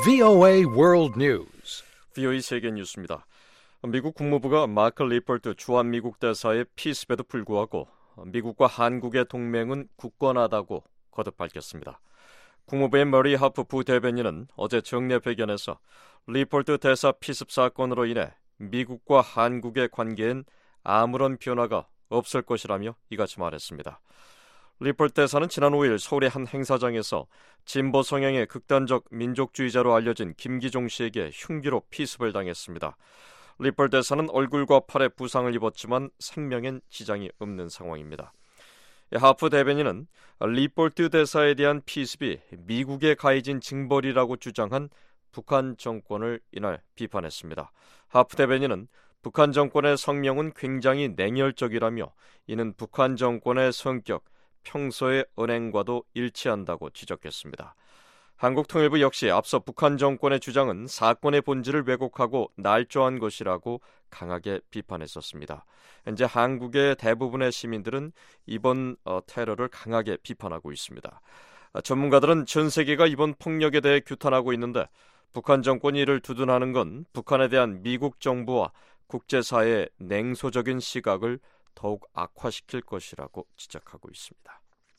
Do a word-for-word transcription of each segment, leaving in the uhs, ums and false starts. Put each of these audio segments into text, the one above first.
브이오에이 World News. 브이오에이 세계 뉴스입니다. 미국 국무부가 마크 리퍼트 주한미국 대사의 피습에도 불구하고 미국과 한국의 동맹은 굳건하다고 거듭 밝혔습니다. 국무부의 머리 하프 부대변인은 어제 정례회견에서 리퍼트 대사 피습 사건으로 인해 미국과 한국의 관계엔 아무런 변화가 없을 것이라며 이같이 말했습니다. 리퍼트 대사는 지난 오일 서울의 한 행사장에서 진보 성향의 극단적 민족주의자로 알려진 김기종 씨에게 흉기로 피습을 당했습니다. 리퍼트 대사는 얼굴과 팔에 부상을 입었지만 생명엔 지장이 없는 상황입니다. 하프 대변인은 리퍼트 대사에 대한 피습이 미국에 가해진 징벌이라고 주장한 북한 정권을 이날 비판했습니다. 하프 대변인은 북한 정권의 성명은 굉장히 냉혈적이라며 이는 북한 정권의 성격, 평소의 언행과도 일치한다고 지적했습니다. 한국통일부 역시 앞서 북한 정권의 주장은 사건의 본질을 왜곡하고 날조한 것이라고 강하게 비판했었습니다. 현재 한국의 대부분의 시민들은 이번 어, 테러를 강하게 비판하고 있습니다. 전문가들은 전 세계가 이번 폭력에 대해 규탄하고 있는데 북한 정권이 이를 두둔하는 건 북한에 대한 미국 정부와 국제사회의 냉소적인 시각을 더욱 악화시킬 것이라고 지적하고 있습니다.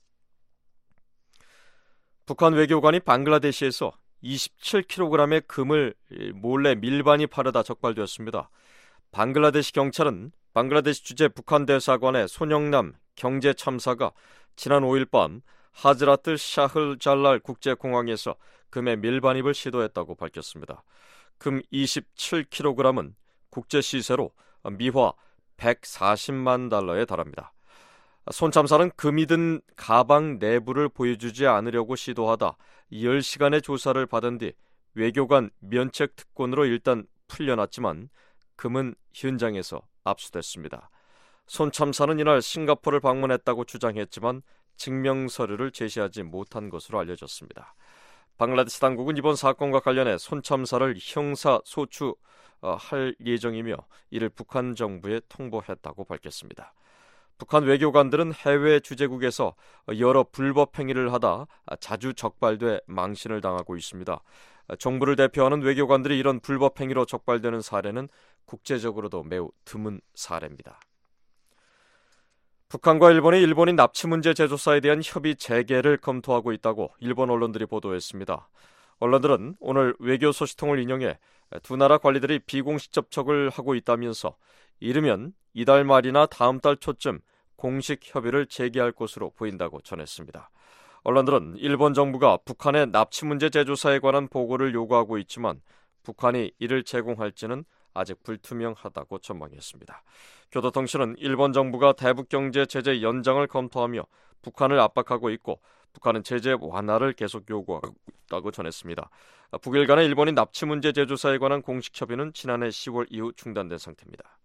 북한 외교관이 방글라데시에서 이십칠 킬로그램의 금을 몰래 밀반이 파르다 적발되었습니다. 방글라데시 경찰은 방글라데시 주재 북한 대사관의 손영남 경제 참사가 지난 오일 밤 하즈라트 샤흐 잘랄 국제공항에서 금의 밀반입을 시도했다고 밝혔습니다. 금 이십칠 킬로그램은 국제 시세로 미화 백사십만 달러에 달합니다. 손 참사는 금이 든 가방 내부를 보여주지 않으려고 시도하다 열 시간의 조사를 받은 뒤 외교관 면책 특권으로 일단 풀려났지만 금은 현장에서 압수됐습니다. 손 참사는 이날 싱가포르를 방문했다고 주장했지만 증명 서류를 제시하지 못한 것으로 알려졌습니다. 방글라데시 당국은 이번 사건과 관련해 손 참사를 형사 소추할 예정이며 이를 북한 정부에 통보했다고 밝혔습니다. 북한 외교관들은 해외 주재국에서 여러 불법 행위를 하다 자주 적발돼 망신을 당하고 있습니다. 정부를 대표하는 외교관들이 이런 불법 행위로 적발되는 사례는 국제적으로도 매우 드문 사례입니다. 북한과 일본이 일본인 납치 문제 재조사에 대한 협의 재개를 검토하고 있다고 일본 언론들이 보도했습니다. 언론들은 오늘 외교 소식통을 인용해 두 나라 관리들이 비공식 접촉을 하고 있다면서 이르면 이달 말이나 다음 달 초쯤 공식 협의를 재개할 것으로 보인다고 전했습니다. 언론들은 일본 정부가 북한의 납치 문제 재조사에 관한 보고를 요구하고 있지만 북한이 이를 제공할지는 아직 불투명하다고 전망했습니다. 교도통신은 일본 정부가 대북 경제 제재 연장을 검토하며 북한을 압박하고 있고 북한은 제재 완화를 계속 요구하고 있다고 전했습니다. 북일 간의 일본인 납치 문제 재조사에 관한 공식 협의는 지난해 시월 이후 중단된 상태입니다.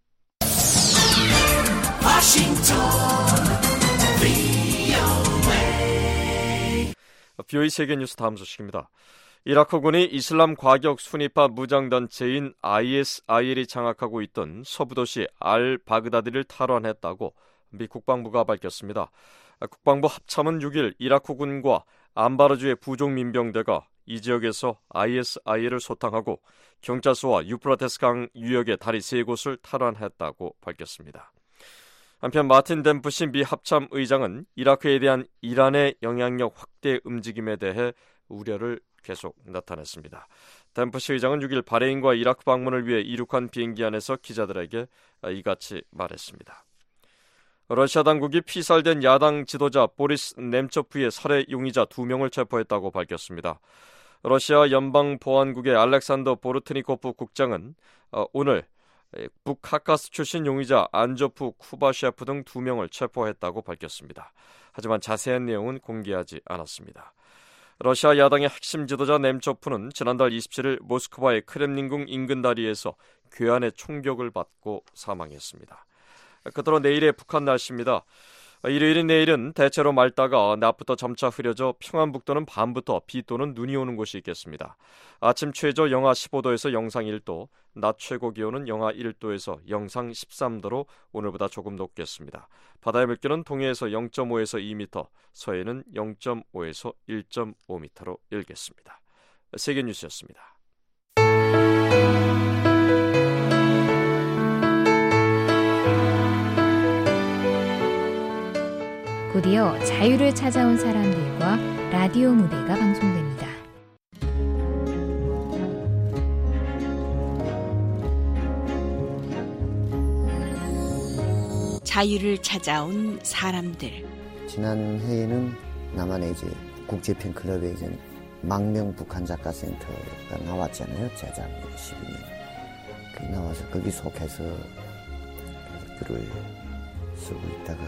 브이오에이 세계 뉴스 다음 소식입니다. 이라크군이 이슬람 과격 순위파 무장단체인 아이에스아이엘이 장악하고 있던 서부도시 알-바그다디를 탈환했다고 미 국방부가 밝혔습니다. 국방부 합참은 육일 이라크군과 안바르주의 부족 민병대가 이 지역에서 아이에스아이엘을 소탕하고 경찰서와 유프라테스 강 유역의 다리 세 곳을 탈환했다고 밝혔습니다. 한편 마틴 댐프시 미 합참 의장은 이라크에 대한 이란의 영향력 확대 움직임에 대해 우려를 계속 나타냈습니다. 댐프시 의장은 육일 바레인과 이라크 방문을 위해 이륙한 비행기 안에서 기자들에게 이같이 말했습니다. 러시아 당국이 피살된 야당 지도자 보리스 넴초프의 살해 용의자 두 명을 체포했다고 밝혔습니다. 러시아 연방보안국의 알렉산더 보르트니코프 국장은 오늘 북카카스 출신 용의자 안조프 쿠바셰프 등 두 명을 체포했다고 밝혔습니다. 하지만 자세한 내용은 공개하지 않았습니다. 러시아 야당의 핵심 지도자 넴초프는 지난달 이십칠일 모스크바의 크렘린궁 인근 다리에서 괴한의 총격을 받고 사망했습니다. 그대로 내일의 북한 날씨입니다. 일요일인 내일은 대체로 맑다가 낮부터 점차 흐려져 평안북도는 밤부터 비 또는 눈이 오는 곳이 있겠습니다. 아침 최저 영하 십오도에서 영상 일도, 낮 최고 기온은 영하 일도에서 영상 십삼도로 오늘보다 조금 높겠습니다. 바다의 물결은 동해에서 영점오에서 이 미터, 서해는 영점오에서 일점오 미터로 일겠습니다. 세계뉴스였습니다. 곧이어 자유를 찾아온 사람들과 라디오 무대가 방송됩니다. 자유를 찾아온 사람들. 지난 해에는 남한의 이제 국제 팬클럽에 이제 망명 북한 작가 센터가 나왔잖아요. 재작 십이 년. 그 나와서 거기 속해서 글을 쓰고 있다가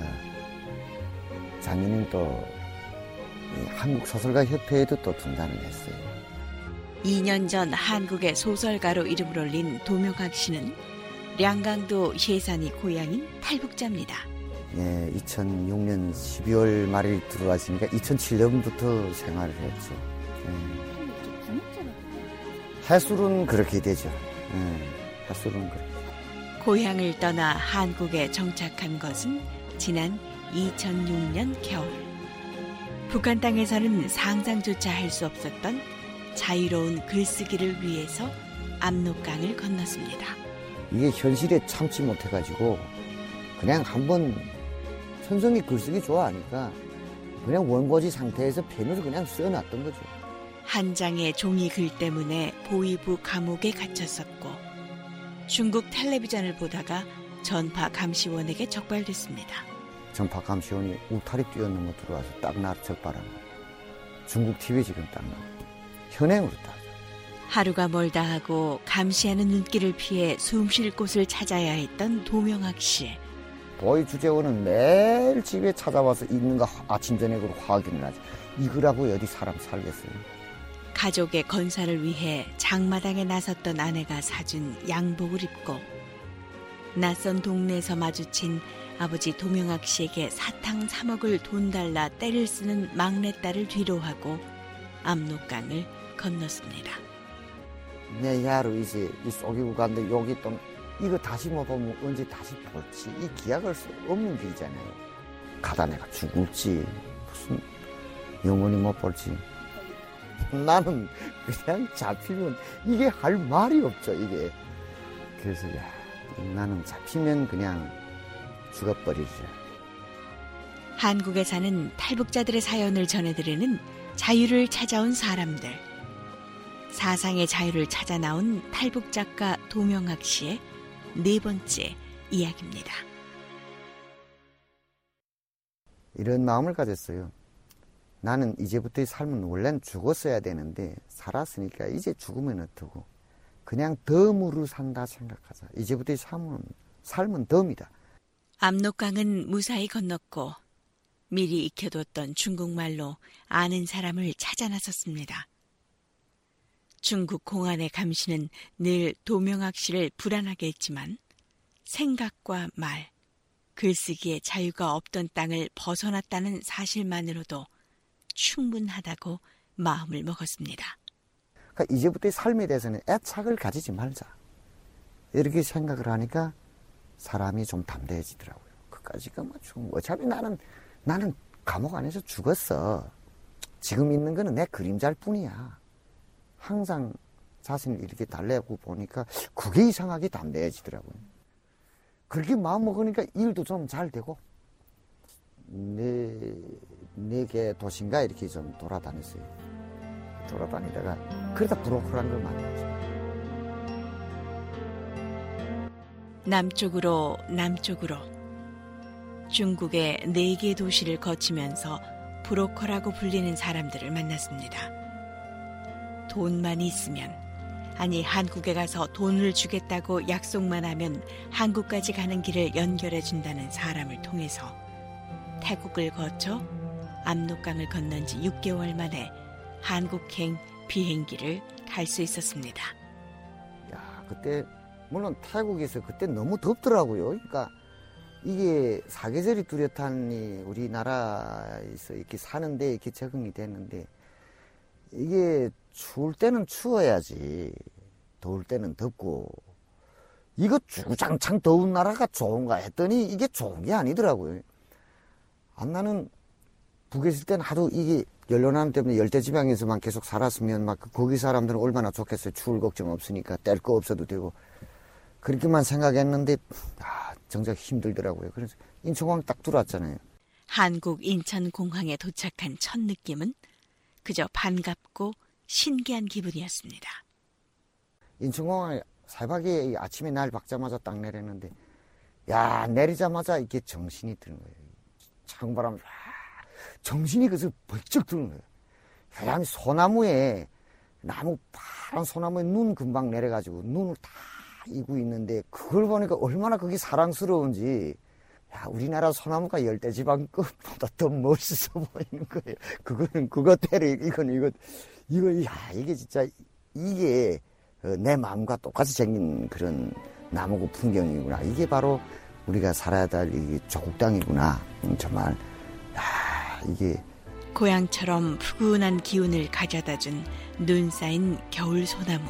작년엔 또 한국 소설가 협회에도 또 등단을 했어요. 이 년 전 한국의 소설가로 이름을 올린 도명학 씨는 량강도 해산이 고향인 탈북자입니다. 네, 이천육 년 십이월 말에 들어왔으니까 이천칠 년부터 생활을 했죠. 네. 해술은 그렇게 되죠. 네, 해술은 그렇게. 고향을 떠나 한국에 정착한 것은 지난 이천육 년 겨울. 북한 땅에서는 상상조차 할 수 없었던 자유로운 글쓰기를 위해서 압록강을 건넜습니다. 이게 현실에 참지 못해가지고 그냥 한번 천성이 글쓰기 좋아하니까 그냥 원고지 상태에서 펜으로 그냥 써놨던 거죠. 한 장의 종이 글 때문에 보위부 감옥에 갇혔었고 중국 텔레비전을 보다가 전파 감시원에게 적발됐습니다. 전파 감시원이 울타리 뛰어넘어 들어와서 딱 나를 적발한 거예요. 중국 티비 지금 딱 나오고 현행으로 딱. 하루가 멀다 하고 감시하는 눈길을 피해 숨쉴 곳을 찾아야 했던 도명학 씨. 보위 주재원은 매일 집에 찾아와서 있는가 아침 저녁으로 확인을 하지. 이거라고 어디 사람 살겠어요. 가족의 건사를 위해 장마당에 나섰던 아내가 사준 양복을 입고 낯선 동네에서 마주친 아버지 도명학 씨에게 사탕 삼억을 돈 달라 떼를 쓰는 막내딸을 뒤로하고 압록강을 건넜습니다. 내 야로 이제 이 속이고 갔는데 여기 또 이거 다시 못 보면 언제 다시 볼지 이 기약할 수 없는 길이잖아요. 가다 내가 죽을지 무슨 영원히 못 볼지 나는 그냥 잡히면 이게 할 말이 없죠 이게. 그래서 야 나는 잡히면 그냥 죽어버리죠. 한국에 사는 탈북자들의 사연을 전해드리는 자유를 찾아온 사람들. 사상의 자유를 찾아 나온 탈북 작가 도명학 씨의 네 번째 이야기입니다. 이런 마음을 가졌어요. 나는 이제부터의 삶은 원래는 죽었어야 되는데 살았으니까 이제 죽으면 어떡고 그냥 덤으로 산다 생각하자. 이제부터의 삶은, 삶은 덤이다. 압록강은 무사히 건넜고 미리 익혀뒀던 중국말로 아는 사람을 찾아 나섰습니다. 중국 공안의 감시는 늘 도명학 씨를 불안하게 했지만 생각과 말, 글쓰기에 자유가 없던 땅을 벗어났다는 사실만으로도 충분하다고 마음을 먹었습니다. 그러니까 이제부터의 삶에 대해서는 애착을 가지지 말자. 이렇게 생각을 하니까 사람이 좀 담대해지더라고요. 그까지가 뭐 좀 어차피 나는 나는 감옥 안에서 죽었어. 지금 있는 거는 내 그림자일 뿐이야. 항상 자신을 이렇게 달래고 보니까 그게 이상하게 담대해지더라고요. 그렇게 마음 먹으니까 일도 좀 잘 되고 네, 네 개 도시인가 이렇게 좀 돌아다녔어요. 돌아다니다가 그러다 브로커라는 걸 만났죠. 남쪽으로 남쪽으로 중국의 네 개 도시를 거치면서 브로커라고 불리는 사람들을 만났습니다. 돈만 있으면, 아니 한국에 가서 돈을 주겠다고 약속만 하면 한국까지 가는 길을 연결해 준다는 사람을 통해서 태국을 거쳐 압록강을 건넌 지 육 개월 만에 한국행 비행기를 탈 수 있었습니다. 야, 그때 물론 태국에서 그때 너무 덥더라고요. 그러니까 이게 사계절이 뚜렷한 우리나라에서 이렇게 사는데 이렇게 적응이 됐는데 이게 추울 때는 추워야지 더울 때는 덥고 이거 주구장창 더운 나라가 좋은가 했더니 이게 좋은 게 아니더라고요. 아, 나는 북에 있을 때는 하도 이게 연료난 때문에 열대지방에서만 계속 살았으면 막 거기 사람들은 얼마나 좋겠어요. 추울 걱정 없으니까 뗄 거 없어도 되고. 그렇게만 생각했는데 아, 정작 힘들더라고요. 그래서 인천공항 딱 들어왔잖아요. 한국 인천공항에 도착한 첫 느낌은 그저 반갑고 신기한 기분이었습니다. 인천공항에 새벽에 아침에 날 박자마자 딱 내렸는데 야 내리자마자 이게 정신이 드는 거예요. 창바람 정신이 그래서 벌쩍 드는 거예요. 사람이 소나무에 나무 파란 소나무에 눈 금방 내려가지고 눈을 다 이고 있는데 그걸 보니까 얼마나 그게 사랑스러운지 야 우리나라 소나무가 열대지방 끝보다 더 멋있어 보이는 거예요. 그거는 그것대로 이건 이거 이거 야 이게 진짜 이게 내 마음과 똑같이 생긴 그런 나무고 풍경이구나. 이게 바로 우리가 살아야 될 이 조국 땅이구나. 정말 야 이게 고향처럼 푸근한 기운을 가져다준 눈 쌓인 겨울 소나무.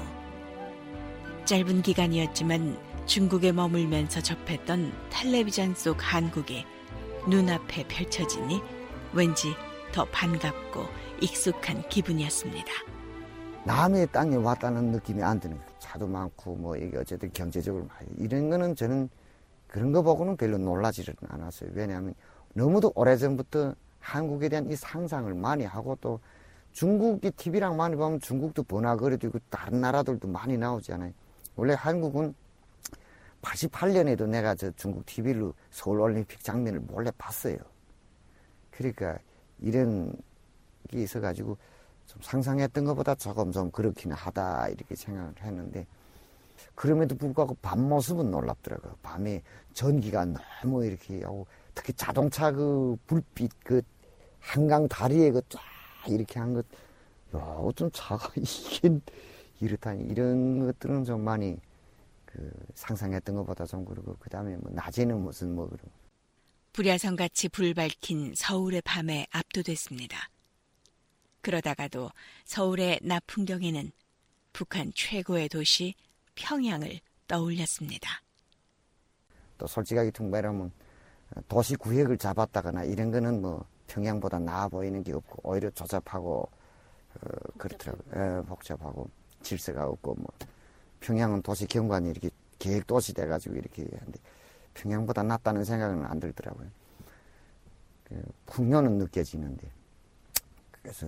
짧은 기간이었지만 중국에 머물면서 접했던 텔레비전 속 한국이 눈앞에 펼쳐지니 왠지 더 반갑고 익숙한 기분이었습니다. 남의 땅에 왔다는 느낌이 안 드는 거예요. 차도 많고 뭐 이게 어쨌든 경제적으로 많이 이런 거는 저는 그런 거 보고는 별로 놀라지는 않았어요. 왜냐하면 너무도 오래전부터 한국에 대한 이 상상을 많이 하고 또 중국이 티비랑 많이 보면 중국도 번화거리도 있고 다른 나라들도 많이 나오잖아요. 원래 한국은 팔십팔 년에도 내가 저 중국 티비로 서울올림픽 장면을 몰래 봤어요. 그러니까 이런 게 있어가지고 좀 상상했던 것보다 조금 좀 그렇긴 하다 이렇게 생각을 했는데 그럼에도 불구하고 밤 모습은 놀랍더라고요. 밤에 전기가 너무 이렇게 하고 특히 자동차 그 불빛 그 한강 다리에 그 쫙 이렇게 한 것, 야 어떤 차가 이게 이렇다니 이런 것들은 좀 많이 그 상상했던 것보다 좀 그러고 그 다음에 뭐 낮에는 무슨 뭐 그러고 불야성같이 불밝힌 서울의 밤에 압도됐습니다. 그러다가도 서울의 낮 풍경에는 북한 최고의 도시 평양을 떠올렸습니다. 또 솔직하게 말하면 도시 구획을 잡았다거나 이런 거는 뭐 평양보다 나아 보이는 게 없고 오히려 조잡하고 어, 그렇더라고요. 예, 복잡하고 질서가 없고 뭐 평양은 도시 경관이 이렇게 계획 도시 돼가지고 이렇게 하는데 평양보다 낫다는 생각은 안 들더라고요. 그 풍요는 느껴지는데 그래서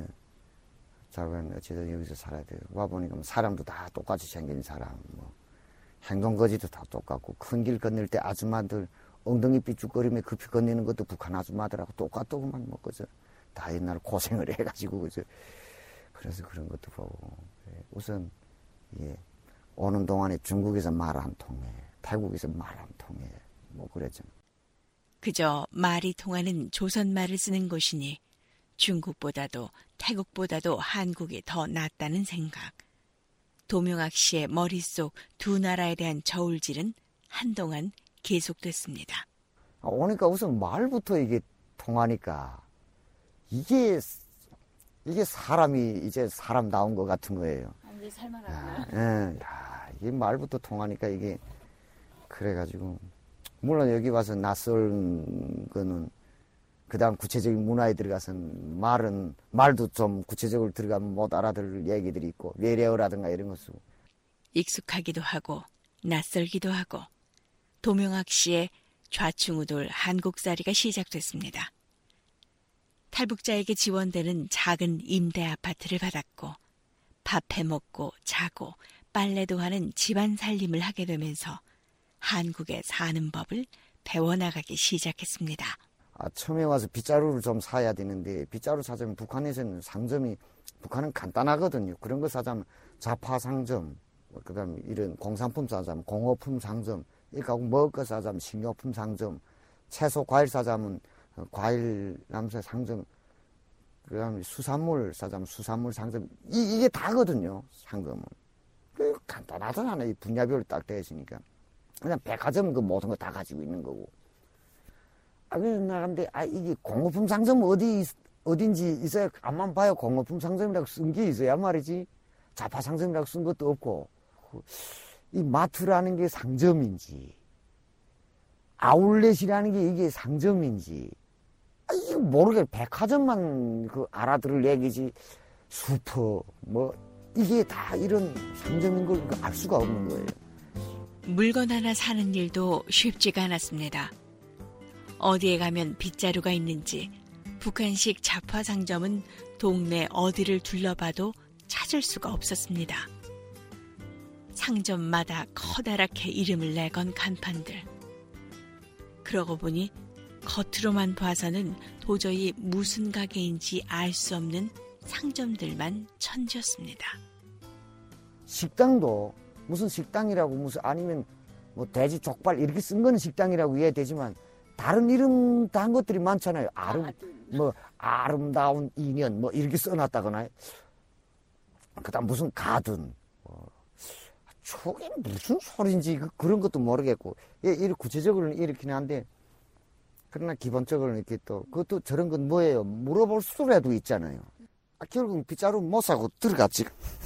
자기는 어쨌든 여기서 살아야 돼요. 와 보니까 뭐 사람도 다 똑같이 생긴 사람, 뭐 행동 거지도 다 똑같고 큰 길 건널 때 아줌마들 엉덩이 삐죽거리며 급히 건네는 것도 북한 아줌마들하고 똑같더구만 뭐 그저 다 옛날 고생을 해가지고 그저 그래서 그런 것도 보고 우선 예 오는 동안에 중국에서 말 안 통해, 태국에서 말 안 통해 뭐 그랬죠. 그저 말이 통하는 조선말을 쓰는 곳이니 중국보다도 태국보다도 한국이 더 낫다는 생각. 도명학 씨의 머릿속 두 나라에 대한 저울질은 한동안 계속됐습니다. 오니까 우선 말부터 이게 통하니까 이게 이게 사람이 이제 사람 나온 것 같은 거예요. 완전 살만하구나. 예, 야, 이게 말부터 통하니까 이게 그래가지고 물론 여기 와서 낯선 거는 그다음 구체적인 문화에 들어가서는 말은 말도 좀 구체적으로 들어가면 못 알아들을 얘기들이 있고 외래어라든가 이런 거 쓰고 익숙하기도 하고 낯설기도 하고 도명학 씨의 좌충우돌 한국살이가 시작됐습니다. 탈북자에게 지원되는 작은 임대 아파트를 받았고 밥 해먹고 자고 빨래도 하는 집안 살림을 하게 되면서 한국에 사는 법을 배워나가기 시작했습니다. 아, 처음에 와서 빗자루를 좀 사야 되는데 빗자루 사자면 북한에서는 상점이 북한은 간단하거든요. 그런 거 사자면 자파 상점, 그다음에 이런 공산품 사자면 공업품 상점, 이렇게 하고 먹을 거 사자면 식료품 상점, 채소 과일 사자면 과일 남새 상점, 그다음에 수산물 사자면 수산물 상점, 이, 이게 다거든요. 상점은. 그 간단하잖아요. 이 분야별로 딱 되어 있으니까. 그냥 백화점은 그 모든 거 다 가지고 있는 거고. 아, 그래서 나간데, 아, 이게 공업품 상점 어디, 어딘지 있어야, 앞만 봐요. 공업품 상점이라고 쓴 게 있어야 말이지. 자파 상점이라고 쓴 것도 없고. 이 마트라는 게 상점인지, 아울렛이라는 게 이게 상점인지, 아, 이거 모르게 백화점만 그 알아들을 얘기지 슈퍼 뭐 이게 다 이런 상점인 걸 알 수가 없는 거예요. 물건 하나 사는 일도 쉽지가 않았습니다. 어디에 가면 빗자루가 있는지 북한식 잡화 상점은 동네 어디를 둘러봐도 찾을 수가 없었습니다. 상점마다 커다랗게 이름을 내건 간판들. 그러고 보니 겉으로만 봐서는 도저히 무슨 가게인지 알 수 없는 상점들만 천지였습니다. 식당도 무슨 식당이라고 무슨 아니면 뭐 돼지 족발 이렇게 쓴 거는 식당이라고 이해되지만 다른 이름 단 것들이 많잖아요. 아름 뭐 아름다운 인연 뭐 이렇게 써놨다거나 그다음 무슨 가든 뭐 저게 무슨 소리인지 그, 그런 것도 모르겠고 예, 이렇게 구체적으로는 이렇긴 한데 그러나 기본적으로는 이렇게 또 그것도 저런 건 뭐예요? 물어볼 수라도 있잖아요. 아, 결국 빗자루 못 사고 들어갔지.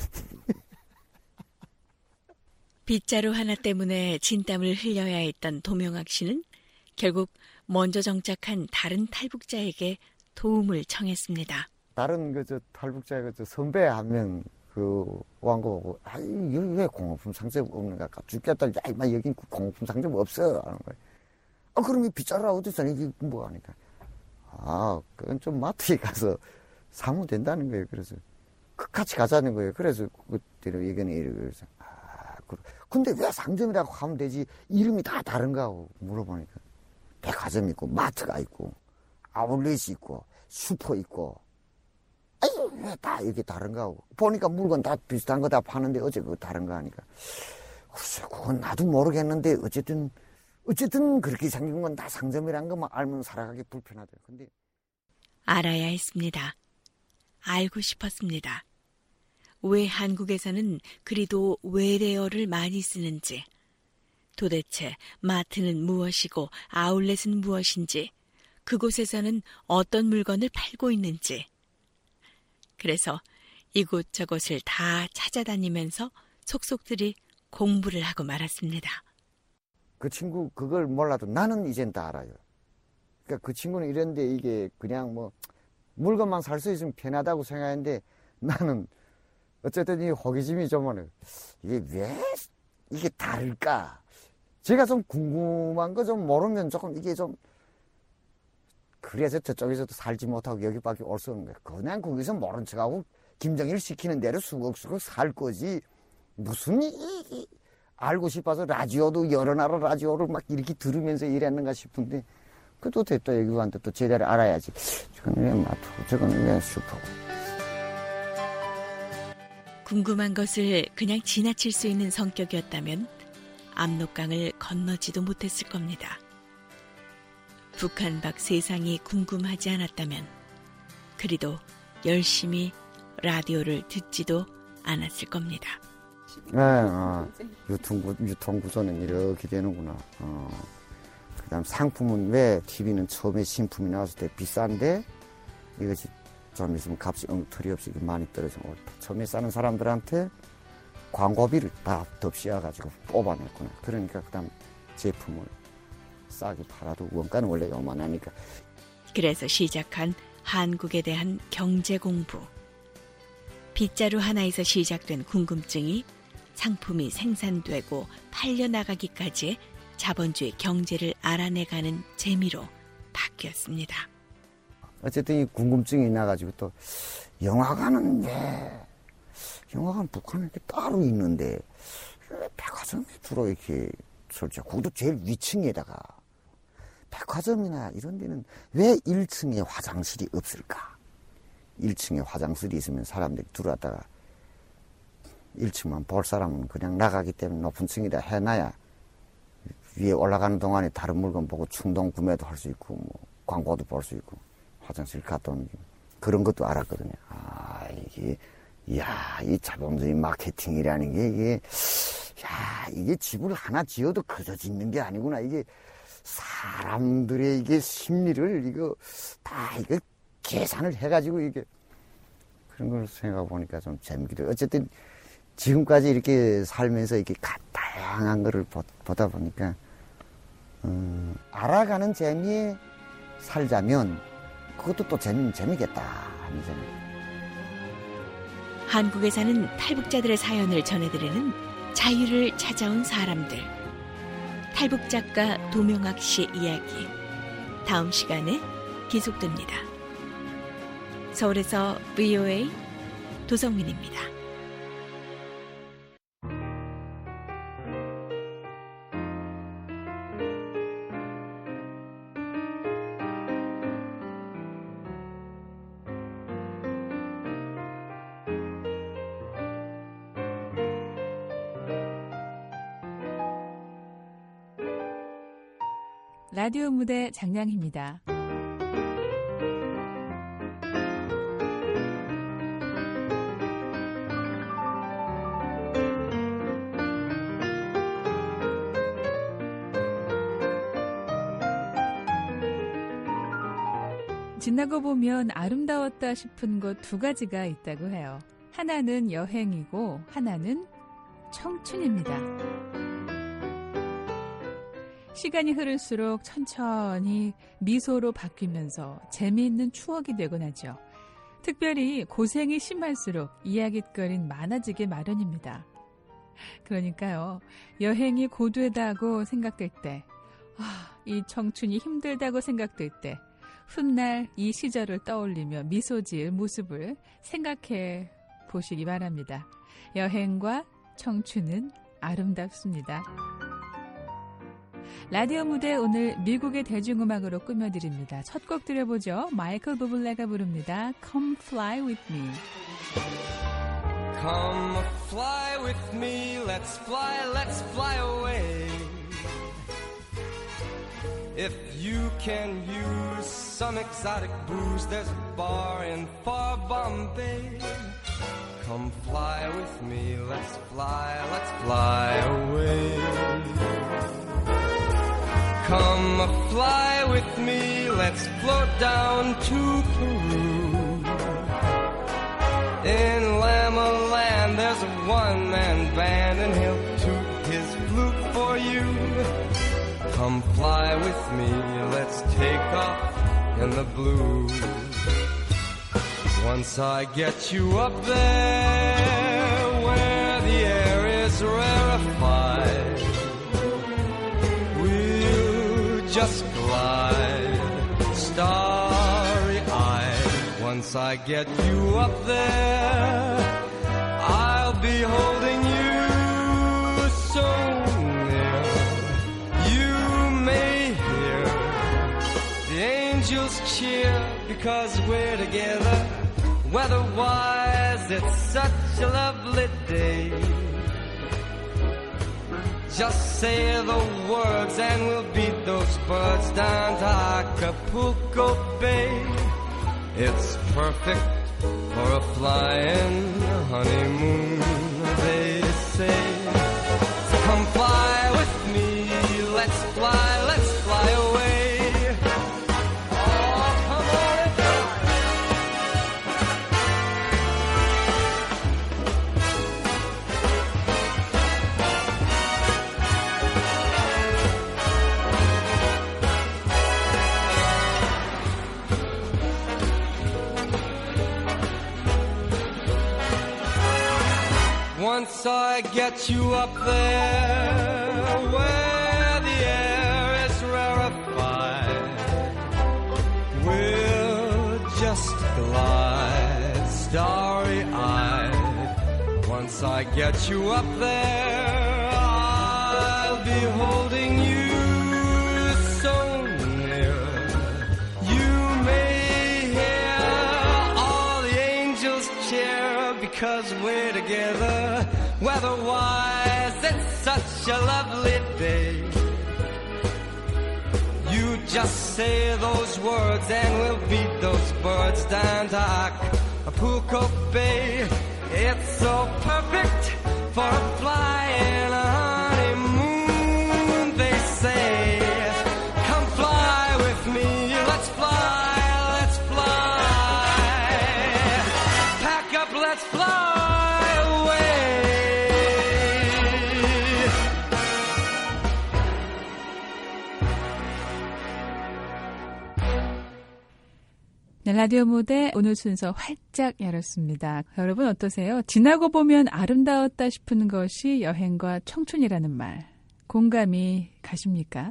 빗자루 하나 때문에 진땀을 흘려야 했던 도명학 씨는 결국 먼저 정착한 다른 탈북자에게 도움을 청했습니다. 다른 그 저 탈북자 그 저 선배 한 명 그 왕고 보고 아 여기 왜 공업품 상점 없는가? 죽겠다. 야 이마 여기 공업품 상점 없어 하는 거예요. 아 그럼 이 빗자루가 어디서 이게 뭐 하니까 아 그건 좀 마트에 가서 사면 된다는 거예요. 그래서 같이 가자는 거예요. 그래서 그때로 의견이 이래서 아 그래. 근데 왜 상점이라고 하면 되지? 이름이 다 다른가 하고 물어보니까 백화점 있고 마트가 있고 아울렛이 있고 슈퍼 있고 아유 왜 다 이렇게 다른가 하고 보니까 물건 다 비슷한 거 다 파는데 어째 그거 다른가 하니까 글쎄 그건 나도 모르겠는데 어쨌든 어쨌든 그렇게 생긴 건 다 상점이란 것만 알면 살아가기 불편하대요. 근데 알아야 했습니다. 알고 싶었습니다. 왜 한국에서는 그리도 외래어를 많이 쓰는지, 도대체 마트는 무엇이고 아울렛은 무엇인지, 그곳에서는 어떤 물건을 팔고 있는지. 그래서 이곳저곳을 다 찾아다니면서 속속들이 공부를 하고 말았습니다. 그 친구 그걸 몰라도 나는 이젠 다 알아요. 그러니까 그 친구는 이런데 이게 그냥 뭐 물건만 살 수 있으면 편하다고 생각했는데 나는 어쨌든 이 호기심이 좀 많아요. 이게 왜 이게 다를까? 제가 좀 궁금한 거 좀 모르면 조금 이게 좀 그래서 저쪽에서도 살지 못하고 여기밖에 올 수 없는 거예요. 그냥 거기서 모른 척하고 김정일 시키는 대로 수걱수걱 살 거지. 무슨 이, 이 알고 싶어서 라디오도 여러 나라 라디오를 막 이렇게 들으면서 일했는가 싶은데 그래도 됐다 여기 왔는데 또 제대로 알아야지. 저건 왜 마트고 저건 왜 슈퍼고. 궁금한 것을 그냥 지나칠 수 있는 성격이었다면 압록강을 건너지도 못했을 겁니다. 북한 밖 세상이 궁금하지 않았다면 그리도 열심히 라디오를 듣지도 않았을 겁니다. 네, 어, 유통구, 유통구조는 이렇게 되는구나. 어, 그 다음 상품은 왜 티비는 처음에 신품이 나왔을 때 비싼데 이것이 좀 있으면 값이 엉터리 없이 많이 떨어져. 처음에 사는 사람들한테 광고비를 다 덮씌워가지고 뽑아냈구나. 그러니까 그 다음 제품을 싸게 팔아도 원가는 원래 요만하니까. 그래서 시작한 한국에 대한 경제 공부. 빗자루 하나에서 시작된 궁금증이 상품이 생산되고 팔려나가기까지의 자본주의 경제를 알아내가는 재미로 바뀌었습니다. 어쨌든 이 궁금증이 나가지고 또 영화관은 왜 영화관 북한에 이렇게 따로 있는데 왜 백화점에 주로 이렇게 설치? 거기도 제일 위층에다가 백화점이나 이런 데는 왜 일 층에 화장실이 없을까? 일 층에 화장실이 있으면 사람들이 들어왔다가 일 층만 볼 사람은 그냥 나가기 때문에 높은 층이다 해놔야 위에 올라가는 동안에 다른 물건 보고 충동 구매도 할 수 있고 뭐 광고도 볼 수 있고 화장실 갔다 오는 그런 것도 알았거든요. 아 이게 이야 이 자본주의 마케팅이라는 게 이게 야 이게 집을 하나 지어도 그저 짓는 게 아니구나. 이게 사람들의 이게 심리를 이거 다 이거 계산을 해가지고 이게 그런 걸 생각해 보니까 좀 재밌기도 해요. 어쨌든 지금까지 이렇게 살면서 이렇게 다양한 거를 보다 보니까 음, 알아가는 재미에 살자면 그것도 또 재미, 재미겠다 하는 생각. 한국에 사는 탈북자들의 사연을 전해드리는 자유를 찾아온 사람들. 탈북 작가 도명학 씨의 이야기. 다음 시간에 계속됩니다. 서울에서 브이오에이 도성민입니다. 라디오 무대 장량입니다. 지나고 보면 아름다웠다 싶은 곳 두 가지가 있다고 해요. 하나는 여행이고 하나는 청춘입니다. 시간이 흐를수록 천천히 미소로 바뀌면서 재미있는 추억이 되곤 하죠. 특별히 고생이 심할수록 이야깃거리는 많아지게 마련입니다. 그러니까요, 여행이 고되다고 생각될 때, 아, 이 청춘이 힘들다고 생각될 때, 훗날 이 시절을 떠올리며 미소 지을 모습을 생각해 보시기 바랍니다. 여행과 청춘은 아름답습니다. 라디오 무대 오늘 미국의 대중음악으로 꾸며드립니다. 첫 곡 들어보죠. 마이클 부블레가 부릅니다. Come fly with me. Come fly with me, let's fly, let's fly away. If you can use some exotic booze, there's a bar in far Bombay. Come fly with me, let's fly, let's fly away. Come fly with me, let's float down to Peru. In Lama Land there's a one-man band and he'll toot his flute for you. Come fly with me, let's take off in the blue. Once I get you up there where the air is rarefied, just glide, starry-eyed. Once I get you up there, I'll be holding you so near. You may hear the angels cheer because we're together. Weather-wise, it's such a lovely day. Just say the words and we'll beat those birds down to Acapulco Bay. It's perfect for a flying honeymoon, they say. So come fly with me, let's fly, let's fly away. Oh, come on and once I get you up there where the air is rarefied, we'll just glide starry-eyed. Once I get you up there, I'll be holding you so near. You may hear all the angels cheer because we're together. Weather-wise, it's such a lovely day. You just say those words and we'll beat those birds down to Acapulco Bay. It's so perfect for a flying honeymoon, they say. Come fly with me, let's fly, let's fly. Pack up, let's fly. 네, 라디오 무대 오늘 순서 활짝 열었습니다. 여러분 어떠세요? 지나고 보면 아름다웠다 싶은 것이 여행과 청춘이라는 말. 공감이 가십니까?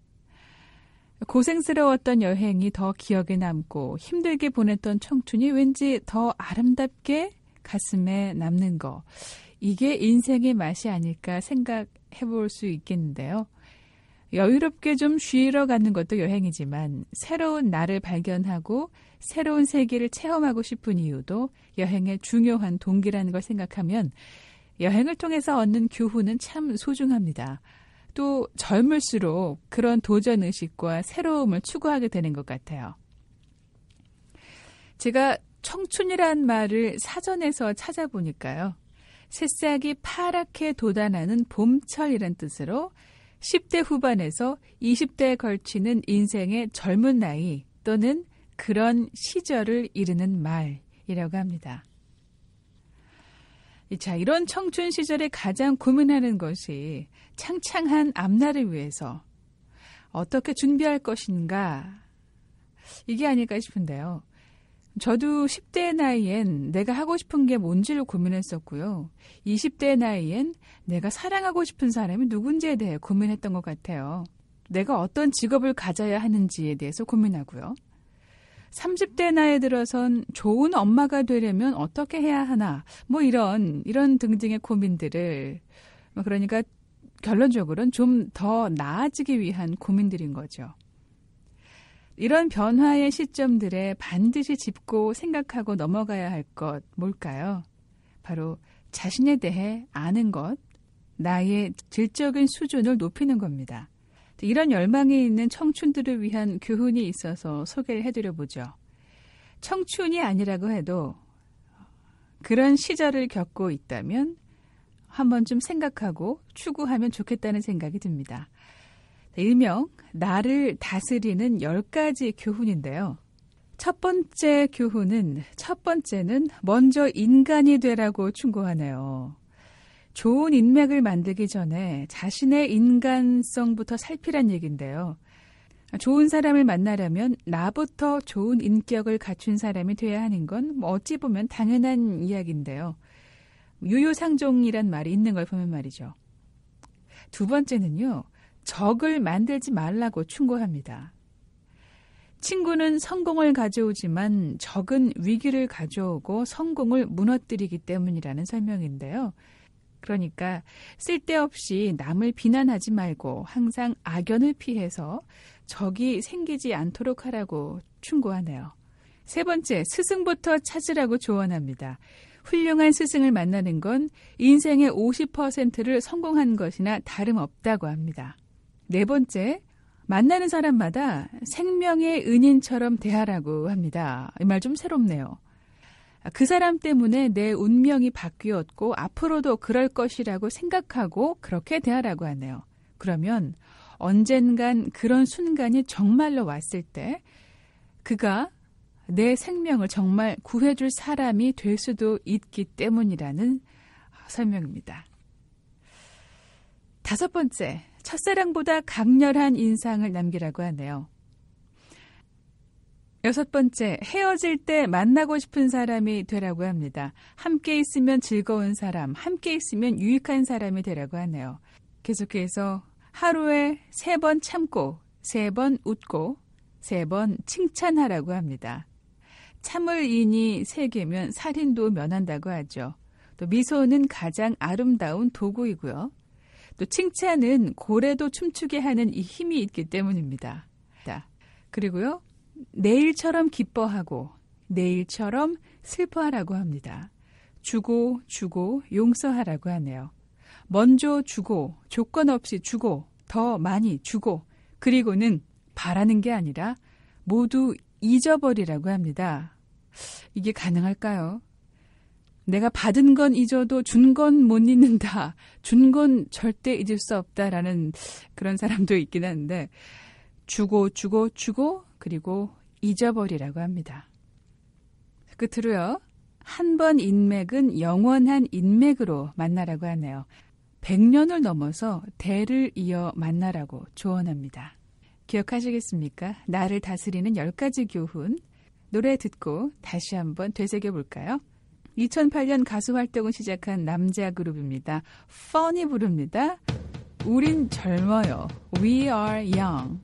고생스러웠던 여행이 더 기억에 남고 힘들게 보냈던 청춘이 왠지 더 아름답게 가슴에 남는 거. 이게 인생의 맛이 아닐까 생각해 볼 수 있겠는데요. 여유롭게 좀 쉬러 가는 것도 여행이지만 새로운 나를 발견하고 새로운 세계를 체험하고 싶은 이유도 여행의 중요한 동기라는 걸 생각하면 여행을 통해서 얻는 교훈은 참 소중합니다. 또 젊을수록 그런 도전의식과 새로움을 추구하게 되는 것 같아요. 제가 청춘이란 말을 사전에서 찾아보니까요. 새싹이 파랗게 돋아나는 봄철이란 뜻으로 십 대 후반에서 이십 대에 걸치는 인생의 젊은 나이 또는 그런 시절을 이르는 말이라고 합니다. 자, 이런 청춘 시절에 가장 고민하는 것이 창창한 앞날을 위해서 어떻게 준비할 것인가 이게 아닐까 싶은데요. 저도 십 대 나이엔 내가 하고 싶은 게 뭔지를 고민했었고요. 이십 대 나이엔 내가 사랑하고 싶은 사람이 누군지에 대해 고민했던 것 같아요. 내가 어떤 직업을 가져야 하는지에 대해서 고민하고요. 삼십 대 나이에 들어선 좋은 엄마가 되려면 어떻게 해야 하나 뭐 이런 이런 등등의 고민들을 그러니까 결론적으로는 좀 더 나아지기 위한 고민들인 거죠. 이런 변화의 시점들에 반드시 짚고 생각하고 넘어가야 할 것 뭘까요? 바로 자신에 대해 아는 것, 나의 질적인 수준을 높이는 겁니다. 이런 열망이 있는 청춘들을 위한 교훈이 있어서 소개를 해드려보죠. 청춘이 아니라고 해도 그런 시절을 겪고 있다면 한 번쯤 생각하고 추구하면 좋겠다는 생각이 듭니다. 일명 나를 다스리는 열 가지 교훈인데요. 첫 번째 교훈은 첫 번째는 먼저 인간이 되라고 충고하네요. 좋은 인맥을 만들기 전에 자신의 인간성부터 살피란 얘기인데요. 좋은 사람을 만나려면 나부터 좋은 인격을 갖춘 사람이 돼야 하는 건 뭐 어찌 보면 당연한 이야기인데요. 유유상종이란 말이 있는 걸 보면 말이죠. 두 번째는요. 적을 만들지 말라고 충고합니다. 친구는 성공을 가져오지만 적은 위기를 가져오고 성공을 무너뜨리기 때문이라는 설명인데요. 그러니까 쓸데없이 남을 비난하지 말고 항상 악연을 피해서 적이 생기지 않도록 하라고 충고하네요. 세 번째, 스승부터 찾으라고 조언합니다. 훌륭한 스승을 만나는 건 인생의 오십 퍼센트를 성공한 것이나 다름없다고 합니다. 네 번째, 만나는 사람마다 생명의 은인처럼 대하라고 합니다. 이 말 좀 새롭네요. 그 사람 때문에 내 운명이 바뀌었고 앞으로도 그럴 것이라고 생각하고 그렇게 대하라고 하네요. 그러면 언젠간 그런 순간이 정말로 왔을 때 그가 내 생명을 정말 구해줄 사람이 될 수도 있기 때문이라는 설명입니다. 다섯 번째, 첫사랑보다 강렬한 인상을 남기라고 하네요. 여섯 번째, 헤어질 때 만나고 싶은 사람이 되라고 합니다. 함께 있으면 즐거운 사람, 함께 있으면 유익한 사람이 되라고 하네요. 계속해서 하루에 세 번 참고, 세 번 웃고, 세 번 칭찬하라고 합니다. 참을 인이 세 개면 살인도 면한다고 하죠. 또 미소는 가장 아름다운 도구이고요. 또 칭찬은 고래도 춤추게 하는 이 힘이 있기 때문입니다. 그리고요. 내일처럼 기뻐하고 내일처럼 슬퍼하라고 합니다. 주고 주고 용서하라고 하네요. 먼저 주고 조건 없이 주고 더 많이 주고 그리고는 바라는 게 아니라 모두 잊어버리라고 합니다. 이게 가능할까요? 내가 받은 건 잊어도 준 건 못 잊는다. 준 건 절대 잊을 수 없다라는 그런 사람도 있긴 한데 주고 주고 주고 그리고 잊어버리라고 합니다. 끝으로요. 한 번 인맥은 영원한 인맥으로 만나라고 하네요. 백 년을 넘어서 대를 이어 만나라고 조언합니다. 기억하시겠습니까? 나를 다스리는 열 가지 교훈. 노래 듣고 다시 한번 되새겨볼까요? 이천팔 년 가수 활동을 시작한 남자 그룹입니다. Funny 부릅니다. 우린 젊어요. We are young.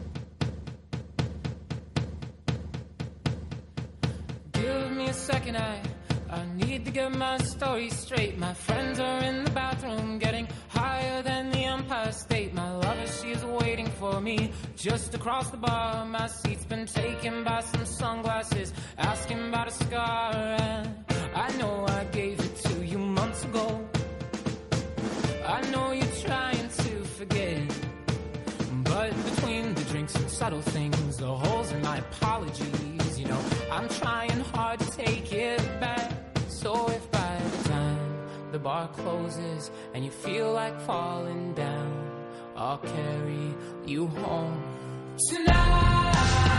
Give me a second, I, I need to get my story straight. My friends are in the bathroom getting higher than the Empire State. My lover, she is waiting for me just across the bar. My seat's been taken by some sunglasses, asking about a scar. And I know I gave it to you months ago. I know you're trying to forget, but between the drinks and subtle things, the holes in my apologies, you know, I'm trying hard to take it back. So if by the time the bar closes and you feel like falling down, I'll carry you home tonight.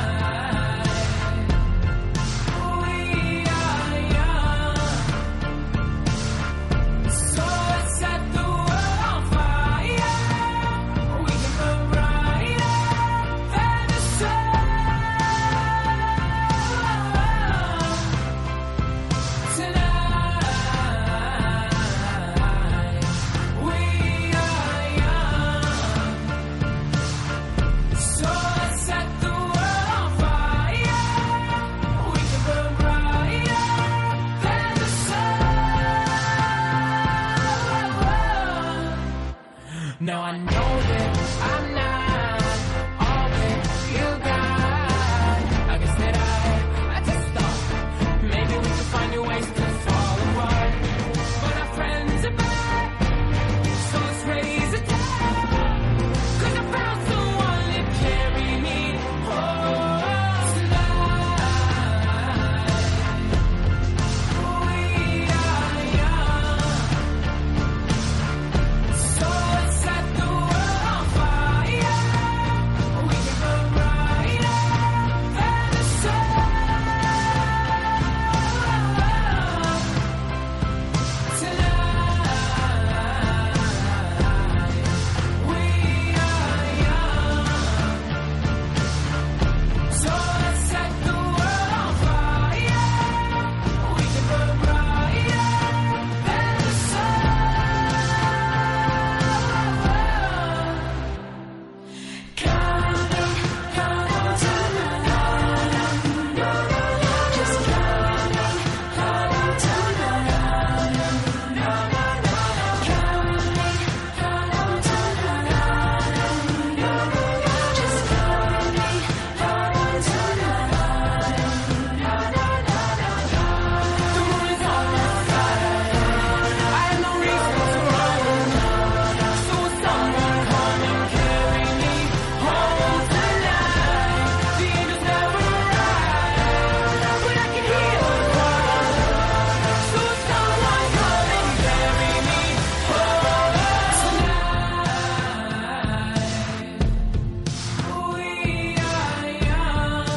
Now I know that I'm not all that you got. I guess that I, I just thought maybe we could find new ways to fall apart. But our friends are back, so let's raise a toast. 'Cause I found someone to carry me home tonight. We are young, so let's set the world on fire. We can burn brighter than the sun tonight. We are young, so let's set the world on fire. We can burn brighter than the sun. Counting, counting tonight. Just counting, counting tonight. Counting, counting tonight. Just counting, counting tonight. The moon is on my side. I have no reason to run. So will someone come and carry me home tonight? The angels never arrive, but I can hear the choir. So will someone come and carry me home tonight? We are young,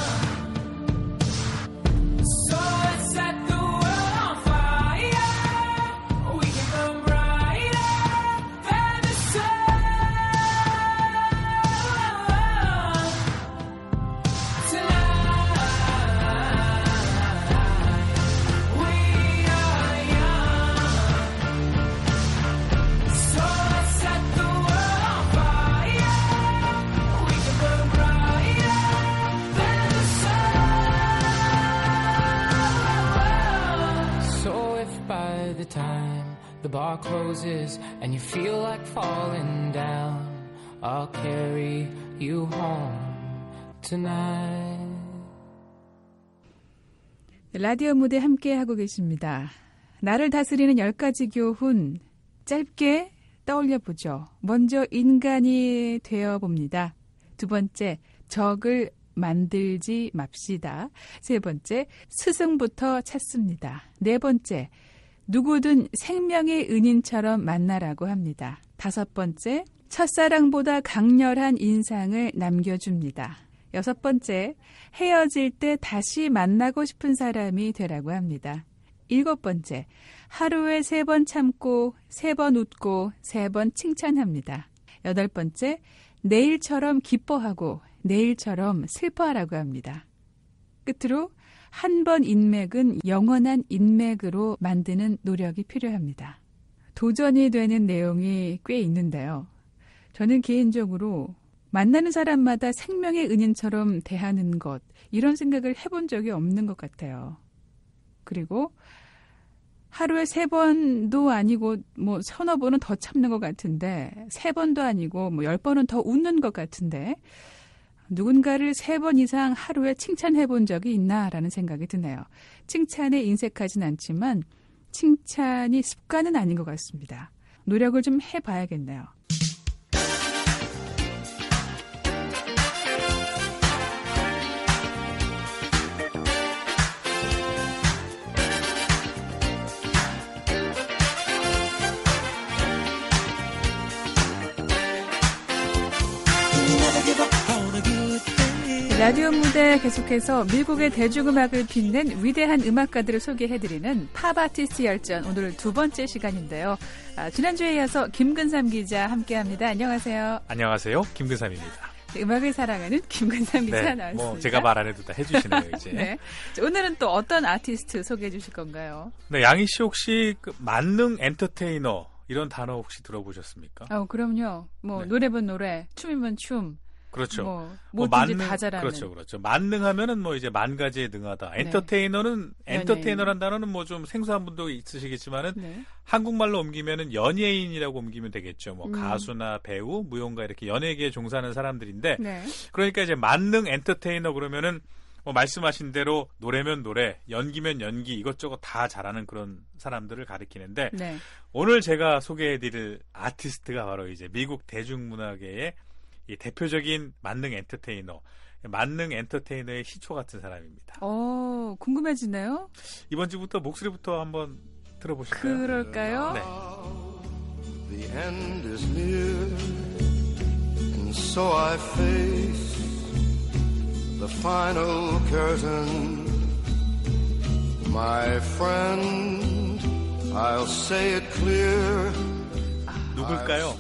so let's set the world on fire. We can burn brighter than the sun tonight. We are young, so let's set the world on fire. We can burn brighter than the sun. So if by the time the bar closes and you feel like falling down, I'll carry you home tonight. 라디오 무대 함께 하고 계십니다. 나를 다스리는 열 가지 교훈 짧게 떠올려 보죠. 먼저 인간이 되어 봅니다. 두 번째, 적을 만들지 맙시다. 세 번째, 스승부터 찾습니다. 네 번째, 누구든 생명의 은인처럼 만나라고 합니다. 다섯 번째, 첫사랑보다 강렬한 인상을 남겨줍니다. 여섯 번째, 헤어질 때 다시 만나고 싶은 사람이 되라고 합니다. 일곱 번째, 하루에 세 번 참고, 세 번 웃고, 세 번 칭찬합니다. 여덟 번째, 내일처럼 기뻐하고, 내일처럼 슬퍼하라고 합니다. 끝으로 한 번 인맥은 영원한 인맥으로 만드는 노력이 필요합니다. 도전이 되는 내용이 꽤 있는데요. 저는 개인적으로 만나는 사람마다 생명의 은인처럼 대하는 것, 이런 생각을 해본 적이 없는 것 같아요. 그리고 하루에 세 번도 아니고 뭐 서너 번은 더 참는 것 같은데, 세 번도 아니고 뭐 열 번은 더 웃는 것 같은데, 누군가를 세 번 이상 하루에 칭찬해 본 적이 있나라는 생각이 드네요. 칭찬에 인색하진 않지만 칭찬이 습관은 아닌 것 같습니다. 노력을 좀 해봐야겠네요. 라디오 무대 계속해서 미국의 대중음악을 빛낸 위대한 음악가들을 소개해드리는 팝 아티스트 열전, 오늘 두 번째 시간인데요. 아, 지난주에 이어서 김근삼 기자 함께합니다. 안녕하세요. 안녕하세요. 김근삼입니다. 네, 음악을 사랑하는 김근삼 기자 네, 나왔습니다. 뭐 제가 말 안 해도 다 해주시네요, 이제. 네. 오늘은 또 어떤 아티스트 소개해 주실 건가요? 네, 양희 씨 혹시 그 만능 엔터테이너 이런 단어 혹시 들어보셨습니까? 아, 그럼요. 뭐 네. 노래면 노래, 춤이면 춤. 그렇죠. 뭐, 뭐 뭐든지 만능, 다 잘하는. 그렇죠, 그렇죠. 만능하면은 뭐 이제 만 가지에 능하다. 네. 엔터테이너는 연예인. 엔터테이너란 단어는 뭐 좀 생소한 분도 있으시겠지만은 네. 한국말로 옮기면은 연예인이라고 옮기면 되겠죠. 뭐 음. 가수나 배우, 무용가 이렇게 연예계에 종사하는 사람들인데, 네. 그러니까 이제 만능 엔터테이너 그러면은 뭐 말씀하신 대로 노래면 노래, 연기면 연기 이것저것 다 잘하는 그런 사람들을 가리키는데, 네. 오늘 제가 소개해드릴 아티스트가 바로 이제 미국 대중문화계의 이 대표적인 만능 엔터테이너, 만능 엔터테이너의 시초 같은 사람입니다. 어, 궁금해지네요. 이번 주부터 목소리부터 한번 들어보실까요? 그럴까요? 네. The end is near, and so I face the final curtain. My friend, I'll say it clear. 누굴까요?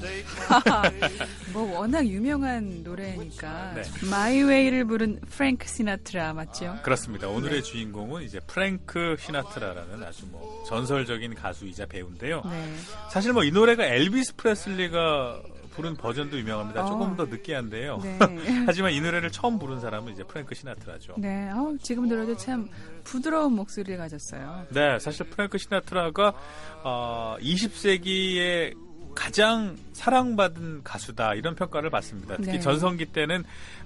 뭐 워낙 유명한 노래니까. 네. My Way를 부른 프랭크 시나트라 맞죠? 그렇습니다. 오늘의 주인공은 이제 프랭크 시나트라라는 아주 뭐 전설적인 가수이자 배우인데요. 네. 사실 뭐 이 노래가 엘비스 프레슬리가 부른 버전도 유명합니다. 어. 조금 더 느끼한데요. 네. 하지만 이 노래를 처음 부른 사람은 이제 프랭크 시나트라죠. 네. 어, 지금 들어도 참 부드러운 목소리를 가졌어요. 네, 사실 프랭크 시나트라가 어, 이십 세기의 가장 사랑받은 가수다 이런 평가를 받습니다. 특히 네. 전성기 때는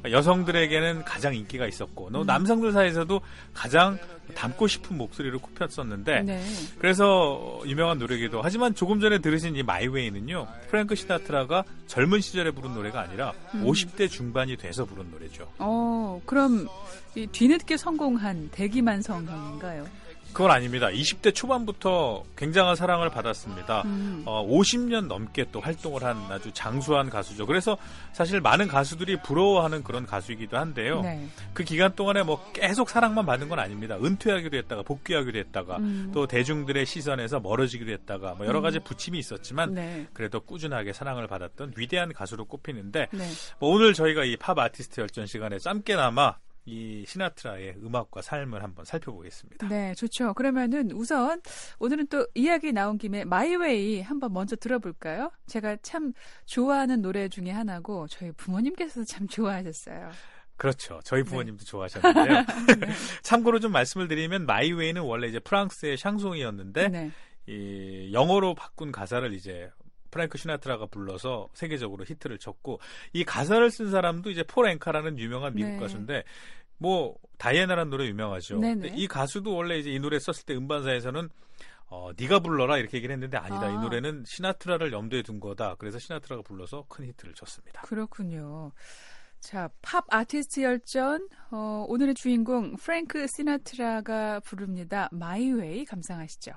여성들에게는 가장 인기가 있었고 또 음. 남성들 사이에서도 가장 닮고 싶은 목소리를 꼽혔었는데 네. 그래서 유명한 노래기도 하지만 조금 전에 들으신 이 마이웨이는요, 프랭크 시나트라가 젊은 시절에 부른 노래가 아니라 음. 오십 대 중반이 돼서 부른 노래죠. 어, 그럼 이 뒤늦게 성공한 대기만성형인가요? 그건 아닙니다. 이십 대 초반부터 굉장한 사랑을 받았습니다. 음. 어, 오십 년 넘게 또 활동을 한 아주 장수한 가수죠. 그래서 사실 많은 가수들이 부러워하는 그런 가수이기도 한데요. 네. 그 기간 동안에 뭐 계속 사랑만 받은 건 아닙니다. 은퇴하기도 했다가 복귀하기도 했다가 음. 또 대중들의 시선에서 멀어지기도 했다가 뭐 여러 가지 음. 부침이 있었지만 네. 그래도 꾸준하게 사랑을 받았던 위대한 가수로 꼽히는데 네. 뭐 오늘 저희가 이 팝 아티스트 열전 시간에 짧게나마 이 시나트라의 음악과 삶을 한번 살펴보겠습니다. 네, 좋죠. 그러면은 우선 오늘은 또 이야기 나온 김에 마이웨이 한번 먼저 들어볼까요? 제가 참 좋아하는 노래 중에 하나고 저희 부모님께서도 참 좋아하셨어요. 그렇죠. 저희 부모님도 네. 좋아하셨는데요. 네. 참고로 좀 말씀을 드리면 마이웨이는 원래 이제 프랑스의 샹송이었는데 네. 이 영어로 바꾼 가사를 이제 프랭크 시나트라가 불러서 세계적으로 히트를 쳤고, 이 가사를 쓴 사람도 이제 폴 앵카라는 유명한 미국 네. 가수인데 뭐 다이애나라는 노래 유명하죠. 네네. 근데 이 가수도 원래 이제 이 노래 썼을 때 음반사에서는 어, 네가 불러라 이렇게 얘기를 했는데 아니다. 아. 이 노래는 시나트라를 염두에 둔 거다. 그래서 시나트라가 불러서 큰 히트를 쳤습니다. 그렇군요. 자, 팝 아티스트 열전 어, 오늘의 주인공 프랭크 시나트라가 부릅니다. My Way 감상하시죠.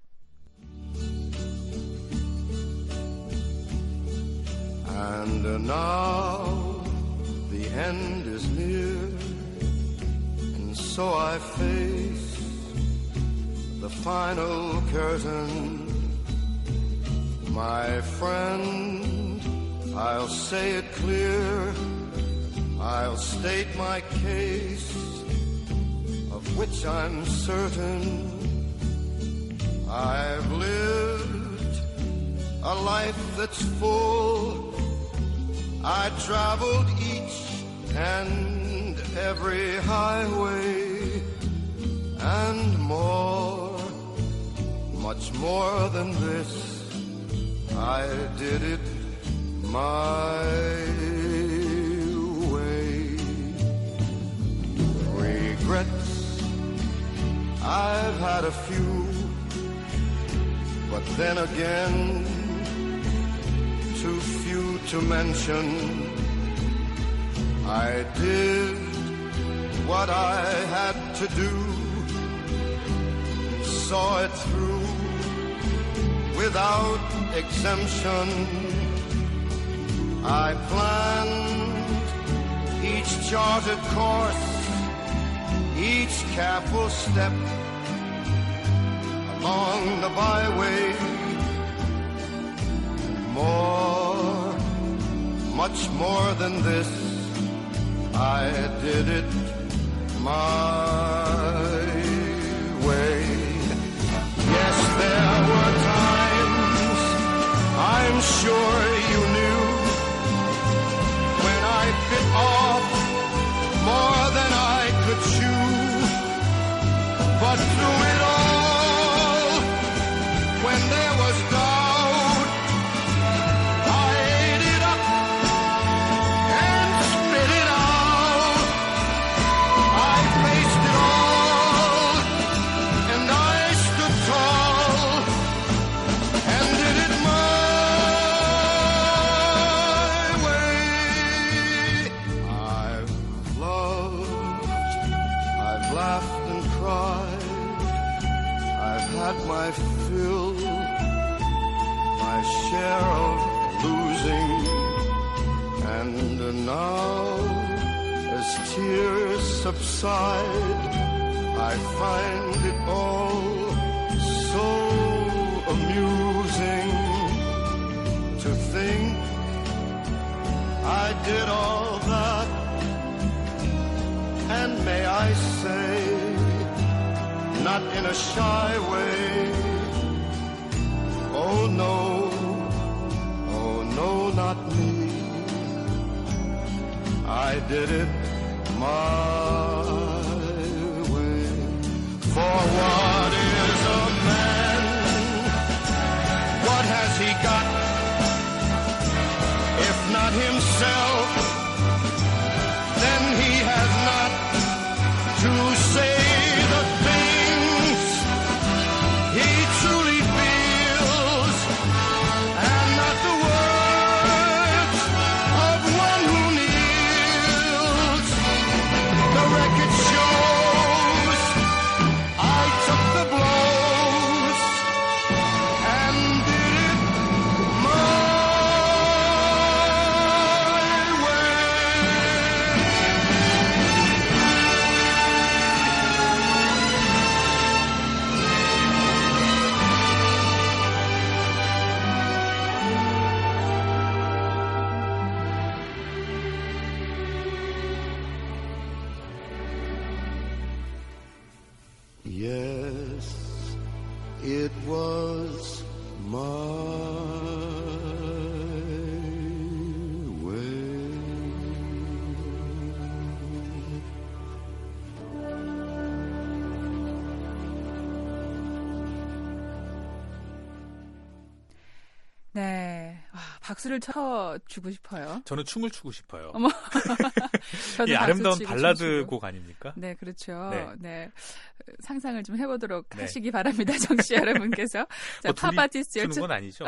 And now the end is near, and so I face the final curtain. My friend, I'll say it clear, I'll state my case. Of which I'm certain I've lived a life that's full. I traveled each and every highway and more, much more than this. I did it my way. Regrets, I've had a few, but then again, too few to mention. I did what I had to do, saw it through without exemption. I planned each charted course, each careful step along the byway. More, much more than this, I did it my way. Yes, there were times, I'm sure you knew, when I bit off more than I could chew. But through it all, when there was doubt, I ate it up and spit it out. I faced it all, and I stood tall, and did it my way. I've loved, I've laughed and cried, I've had my fill, my share of losing, and now, as tears subside, I find it all so amusing to think I did all that, and may I say, not in a shy way, oh no, oh no, not me, I did it my way. For what is a man? What has he got? If not himself, then he has not to say the things he truly feels, and not the words of one who kneels. The record shows I took the blows and did it my Yes, it was my way. 네, 와, 박수를 쳐주고 싶어요. 저는 춤을 추고 싶어요. 어머, 저도 이 박수 아름다운 치고 발라드 춤추고. 곡 아닙니까? 네, 그렇죠. 네. 네. 상상을 좀 해보도록 네. 하시기 바랍니다, 정치 여러분께서. 자, 뭐 둘이 팝아티스트 추는 열전. 건 아니죠?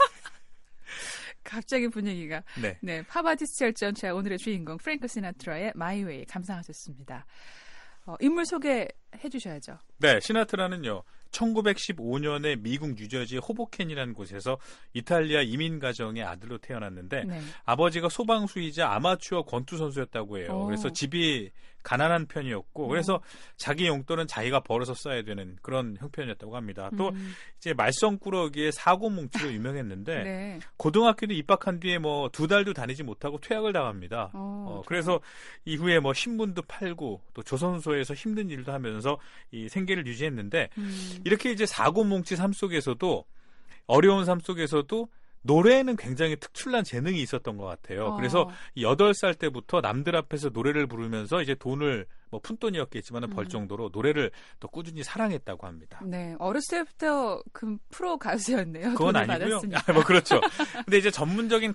갑자기 분위기가. 네. 네, 팝아티스트 열전. 자, 오늘의 주인공 프랭크 시나트라의 마이 웨이 감상하셨습니다. 어, 인물 소개해 주셔야죠. 네, 시나트라는요, 천구백십오 년에 미국 뉴저지 호보켄이라는 곳에서 이탈리아 이민 가정의 아들로 태어났는데 네. 아버지가 소방수이자 아마추어 권투 선수였다고 해요. 오. 그래서 집이 가난한 편이었고 그래서 자기 용돈은 자기가 벌어서 써야 되는 그런 형편이었다고 합니다. 또 음. 이제 말썽꾸러기의 사고뭉치로 유명했는데 네. 고등학교도 입학한 뒤에 뭐 두 달도 다니지 못하고 퇴학을 당합니다. 어, 어, 그래서 이후에 뭐 신문도 팔고 또 조선소에서 힘든 일도 하면서 이 생계를 유지했는데 음. 이렇게 이제 사고뭉치 삶 속에서도 어려운 삶 속에서도 노래에는 굉장히 특출난 재능이 있었던 것 같아요. 어. 그래서 여덟 살 때부터 남들 앞에서 노래를 부르면서 이제 돈을 뭐 푼돈이었겠지만 음. 벌 정도로 노래를 또 꾸준히 사랑했다고 합니다. 네, 어렸을 때부터 그 프로 가수였네요. 그건 돈을 아니고요. 받았으니까. 아, 뭐 그렇죠. 근데 이제 전문적인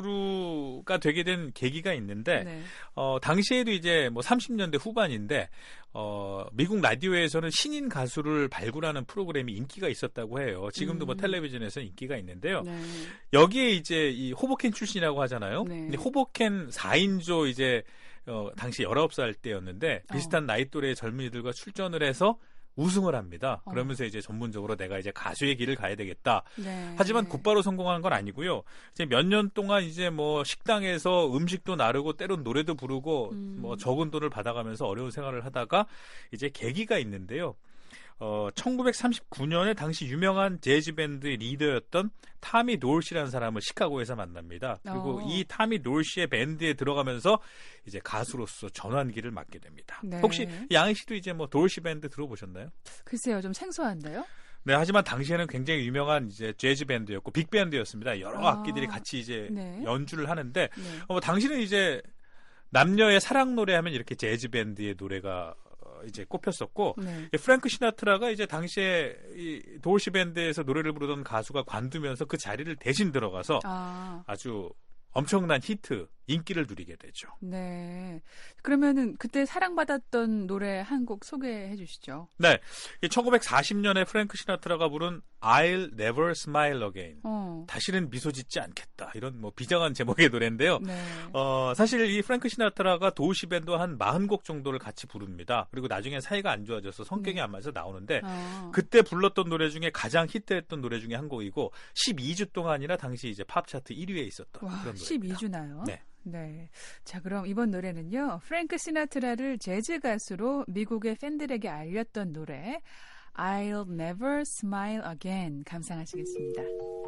가수가 되게 된 계기가 있는데 네. 어, 당시에도 이제 뭐 삼십 년대 후반인데 어, 미국 라디오에서는 신인 가수를 발굴하는 프로그램이 인기가 있었다고 해요. 지금도 뭐 음. 텔레비전에서 인기가 있는데요. 네. 여기에 이제 이 호보켄 출신이라고 하잖아요. 네. 근데 호보켄 사 인조 이제 어, 당시 열아홉 살 때였는데 비슷한 어. 나이 또래의 젊은이들과 출전을 해서 우승을 합니다. 어. 그러면서 이제 전문적으로 내가 이제 가수의 길을 가야 되겠다. 네. 하지만 곧바로 성공한 건 아니고요. 이제 몇 년 동안 이제 뭐 식당에서 음식도 나르고 때론 노래도 부르고 음. 뭐 적은 돈을 받아가면서 어려운 생활을 하다가 이제 계기가 있는데요. 어, 천구백삼십구 년에 당시 유명한 재즈 밴드의 리더였던 타미 놀시라는 사람을 시카고에서 만납니다. 그리고 어. 이 타미 놀시의 밴드에 들어가면서 이제 가수로서 전환기를 맞게 됩니다. 네. 혹시 양희 씨도 이제 뭐 돌시 밴드 들어보셨나요? 글쎄요, 좀 생소한데요? 네, 하지만 당시에는 굉장히 유명한 이제 재즈 밴드였고 빅 밴드였습니다. 여러 아. 악기들이 같이 이제 네. 연주를 하는데 네. 어, 당시는 이제 남녀의 사랑 노래 하면 이렇게 재즈 밴드의 노래가 어, 이제 꼽혔었고 네. 프랭크 시나트라가 이제 당시에 이 도시 밴드에서 노래를 부르던 가수가 관두면서 그 자리를 대신 들어가서 아. 아주 엄청난 히트, 인기를 누리게 되죠. 네. 그러면은 그때 사랑받았던 노래 한 곡 소개해 주시죠. 네. 천구백사십 년에 프랭크 시나트라가 부른 I'll Never Smile Again. 어. 다시는 미소 짓지 않겠다. 이런 뭐 비장한 제목의 노래인데요. 네. 어, 사실 이 프랭크 시나트라가 도시 밴드와 한 사십 곡 정도를 같이 부릅니다. 그리고 나중에 사이가 안 좋아져서 성격이 네. 안 맞아서 나오는데 어. 그때 불렀던 노래 중에 가장 히트했던 노래 중에 한 곡이고 십이 주 동안이나 당시 이제 팝 차트 일 위에 있었던 와, 그런 노래입니다. 십이 주나요? 네. 네. 자, 그럼 이번 노래는요. 프랭크 시나트라를 재즈 가수로 미국의 팬들에게 알렸던 노래 I'll Never Smile Again 감상하시겠습니다.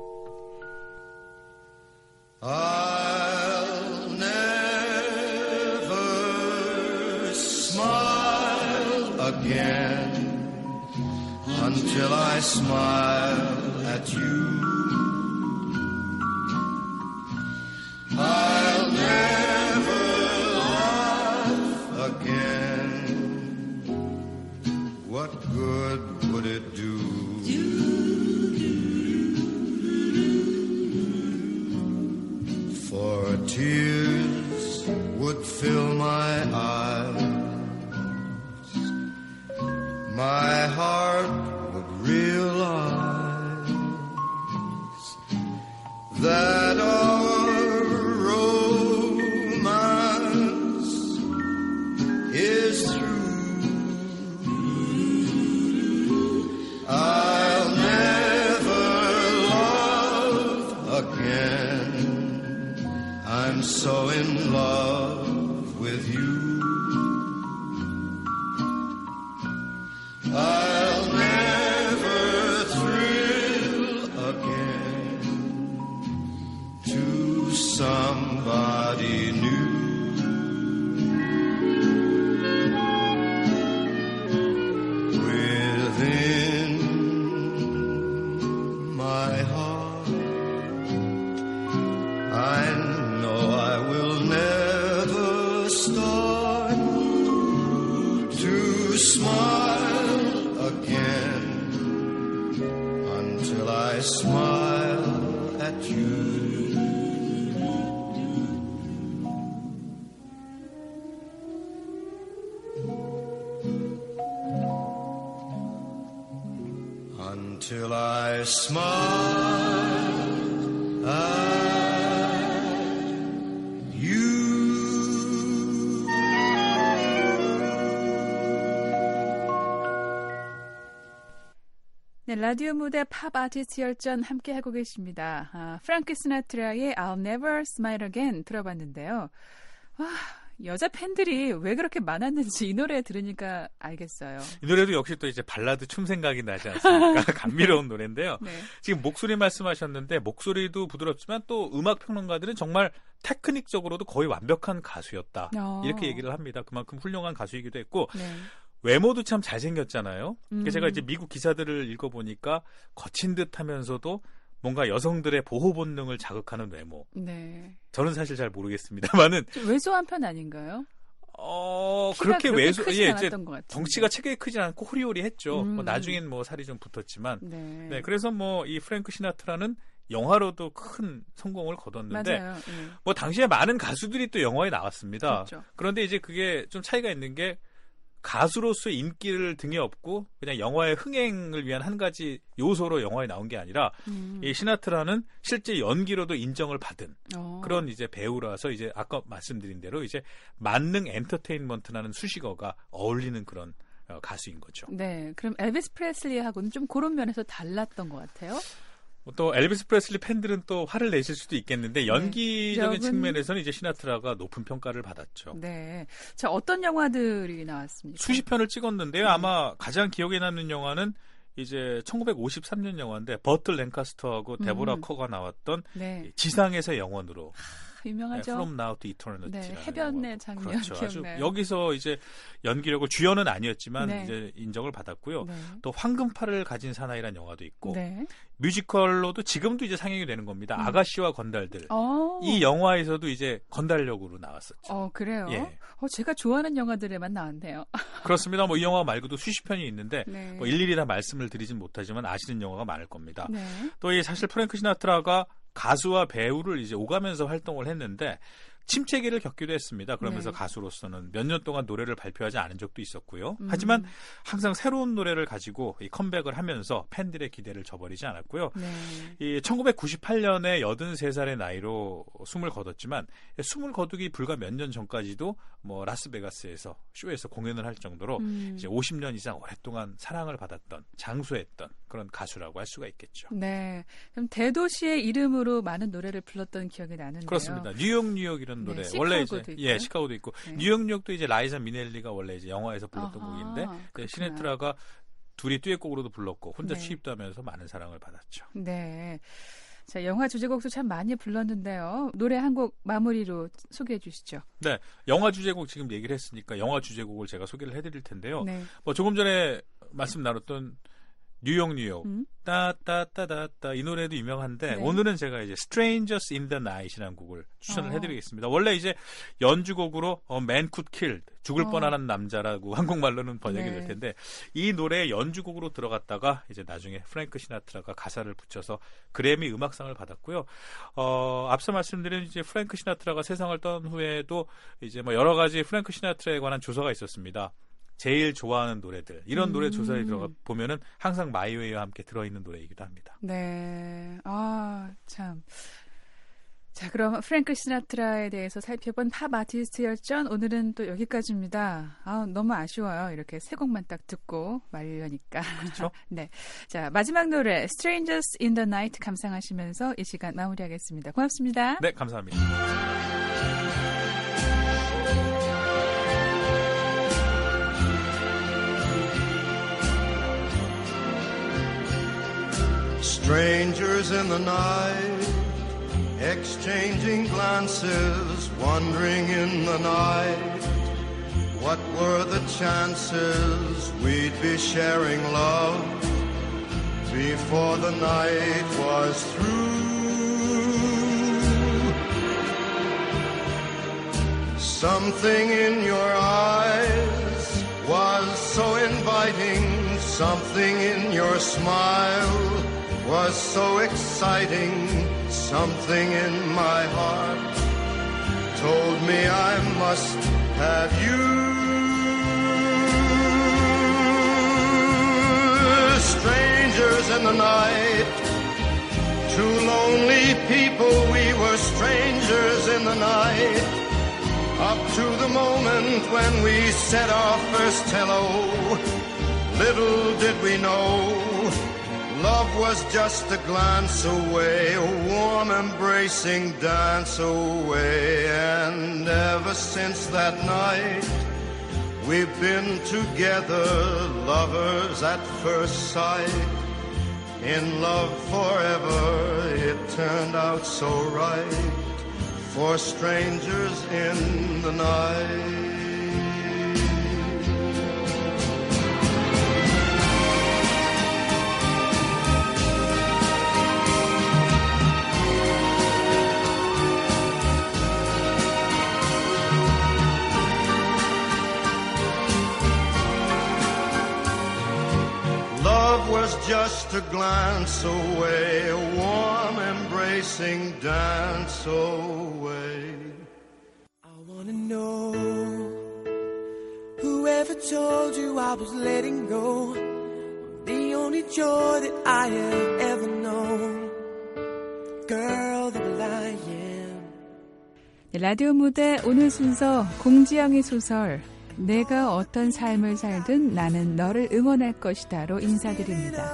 I'll never smile again until I smile at you. I'll never laugh again. What good would it do? For tears would fill my eyes. My heart would realize that our romance is through. I'll never love again. I'm so in love with you. I'll never thrill again to somebody new. Within my heart, I know I will never start to smile again until I smile at you. Until I smile at you. 네, 라디오 무대 팝 아티스트 열전 함께하고 계십니다. 아, 프랭크 시나트라의 I'll Never Smile Again 들어봤는데요. 와, 여자 팬들이 왜 그렇게 많았는지 이 노래 들으니까 알겠어요. 이 노래도 역시 또 이제 발라드 춤 생각이 나지 않습니까? 감미로운 노래인데요. 네. 지금 목소리 말씀하셨는데 목소리도 부드럽지만 또 음악 평론가들은 정말 테크닉적으로도 거의 완벽한 가수였다. 어. 이렇게 얘기를 합니다. 그만큼 훌륭한 가수이기도 했고 네. 외모도 참 잘생겼잖아요. 음. 제가 이제 미국 기사들을 읽어보니까 거친 듯 하면서도 뭔가 여성들의 보호 본능을 자극하는 외모. 네. 저는 사실 잘 모르겠습니다만은 좀 왜소한 편 아닌가요? 어 키가 그렇게 그렇게 외소 크진 예 않았던 이제 것 같은데. 덩치가 체격이 크지 않고 호리호리했죠. 음. 뭐 나중엔 뭐 살이 좀 붙었지만 네. 네 그래서 뭐 이 프랭크 시나트라는 영화로도 큰 성공을 거뒀는데 맞아요. 네. 뭐 당시에 많은 가수들이 또 영화에 나왔습니다. 그렇죠. 그런데 이제 그게 좀 차이가 있는 게 가수로서의 인기를 등에 업고 그냥 영화의 흥행을 위한 한 가지 요소로 영화에 나온 게 아니라 음. 이 시나트라는 실제 연기로도 인정을 받은 어. 그런 이제 배우라서 이제 아까 말씀드린 대로 이제 만능 엔터테인먼트라는 수식어가 어울리는 그런 어, 가수인 거죠. 네, 그럼 엘비스 프레슬리하고는 좀 그런 면에서 달랐던 것 같아요. 또 엘비스 프레슬리 팬들은 또 화를 내실 수도 있겠는데 연기적인 네, 측면에서는 이제 시나트라가 높은 평가를 받았죠. 네, 자 어떤 영화들이 나왔습니까? 수십 편을 찍었는데요. 네. 아마 가장 기억에 남는 영화는 이제 천구백오십삼 년 영화인데 버트 랭카스터하고 데보라 음. 커가 나왔던 네, 지상에서 영원으로 유명하죠. From Now to Eternity. 네, 해변의 장면 그렇죠. 아주 기억나요. 여기서 이제 연기력을 주연은 아니었지만 네. 이제 인정을 받았고요. 네. 또 황금팔을 가진 사나이라는 영화도 있고 네. 뮤지컬로도 지금도 이제 상영이 되는 겁니다. 음. 아가씨와 건달들. 어. 이 영화에서도 이제 건달력으로 나왔었죠. 어, 그래요? 예. 어, 제가 좋아하는 영화들에만 나왔네요. 그렇습니다. 뭐 이 영화 말고도 수십 편이 있는데 네. 뭐 일일이 다 말씀을 드리진 못하지만 아시는 영화가 많을 겁니다. 네. 또 이 사실 프랭크 시나트라가 가수와 배우를 이제 오가면서 활동을 했는데 침체기를 겪기도 했습니다. 그러면서 네. 가수로서는 몇 년 동안 노래를 발표하지 않은 적도 있었고요. 음. 하지만 항상 새로운 노래를 가지고 이 컴백을 하면서 팬들의 기대를 저버리지 않았고요. 네. 이 천구백구십팔 년에 여든세 살의 나이로 숨을 거뒀지만 숨을 거두기 불과 몇 년 전까지도 뭐 라스베가스에서 쇼에서 공연을 할 정도로 음. 이제 오십 년 이상 오랫동안 사랑을 받았던 장수했던 그런 가수라고 할 수가 있겠죠. 네. 그럼 대도시의 이름으로 많은 노래를 불렀던 기억이 나는데요. 그렇습니다. 뉴욕 뉴욕 이런 노래 네, 원래 이제 시카고도 있고요. 예 시카고도 있고 네. 뉴욕 뉴욕도 이제 라이자 미넬리가 원래 이제 영화에서 불렀던 아하, 곡인데 그렇구나. 시네트라가 둘이 듀엣곡으로도 불렀고 혼자 네. 취입도 하면서 많은 사랑을 받았죠. 네. 자, 영화 주제곡도 참 많이 불렀는데요. 노래 한 곡 마무리로 소개해 주시죠. 네, 영화 주제곡 지금 얘기를 했으니까 영화 주제곡을 제가 소개를 해드릴 텐데요. 네. 뭐 조금 전에 말씀 나눴던 뉴욕 뉴욕 음? 따따따따따 이 노래도 유명한데 네. 오늘은 제가 이제 Strangers in the Night이라는 곡을 추천을 어. 해드리겠습니다. 원래 이제 연주곡으로 어, Man Could Kill 죽을 어. 뻔한 남자라고 한국말로는 번역이 네. 될 텐데 이 노래 연주곡으로 들어갔다가 이제 나중에 프랭크 시나트라가 가사를 붙여서 그래미 음악상을 받았고요. 어, 앞서 말씀드린 이제 프랭크 시나트라가 세상을 떤 후에도 이제 뭐 여러 가지 프랭크 시나트라에 관한 조사가 있었습니다. 제일 좋아하는 노래들 이런 음. 노래 조사에 들어가 보면은 항상 마이웨이와 함께 들어있는 노래이기도 합니다. 네. 아, 참. 자, 그럼 프랭크 시나트라에 대해서 살펴본 팝 아티스트 열전 오늘은 또 여기까지입니다. 아, 너무 아쉬워요. 이렇게 세 곡만 딱 듣고 말려니까. 그렇죠? 네. 자, 마지막 노래 Strangers in the Night 감상하시면서 이 시간 마무리하겠습니다. 고맙습니다. 네, 감사합니다. Strangers in the night, exchanging glances, wandering in the night. What were the chances we'd be sharing love before the night was through? Something in your eyes was so inviting, something in your smile was so exciting, something in my heart told me I must have you. Strangers in the night, two lonely people, we were strangers in the night, up to the moment when we said our first hello. Little did we know Love was just a glance away, a warm embracing dance away. And ever since that night, we've been together, lovers at first sight. In love forever, it turned out so right, for strangers in the night. Was just a glance away, a warm embracing dance away. I wanna know, whoever told you I was letting go, the only joy that I have ever known, girl that I am. 라디오 무대 오늘 순서 공지영의 소설 내가 어떤 삶을 살든 나는 너를 응원할 것이다로 인사드립니다.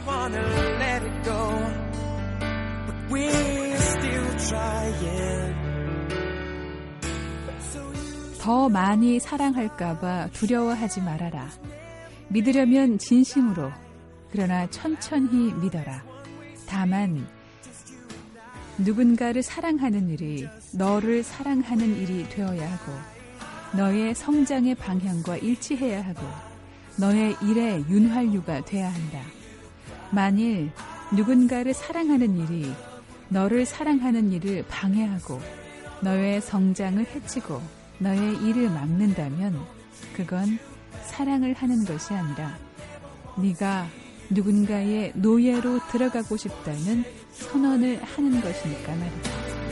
더 많이 사랑할까봐 두려워하지 말아라. 믿으려면 진심으로, 그러나 천천히 믿어라. 다만 누군가를 사랑하는 일이 너를 사랑하는 일이 되어야 하고, 너의 성장의 방향과 일치해야 하고, 너의 일의 윤활유가 돼야 한다. 만일 누군가를 사랑하는 일이 너를 사랑하는 일을 방해하고 너의 성장을 해치고 너의 일을 막는다면 그건 사랑을 하는 것이 아니라 네가 누군가의 노예로 들어가고 싶다는 선언을 하는 것이니까 말이다.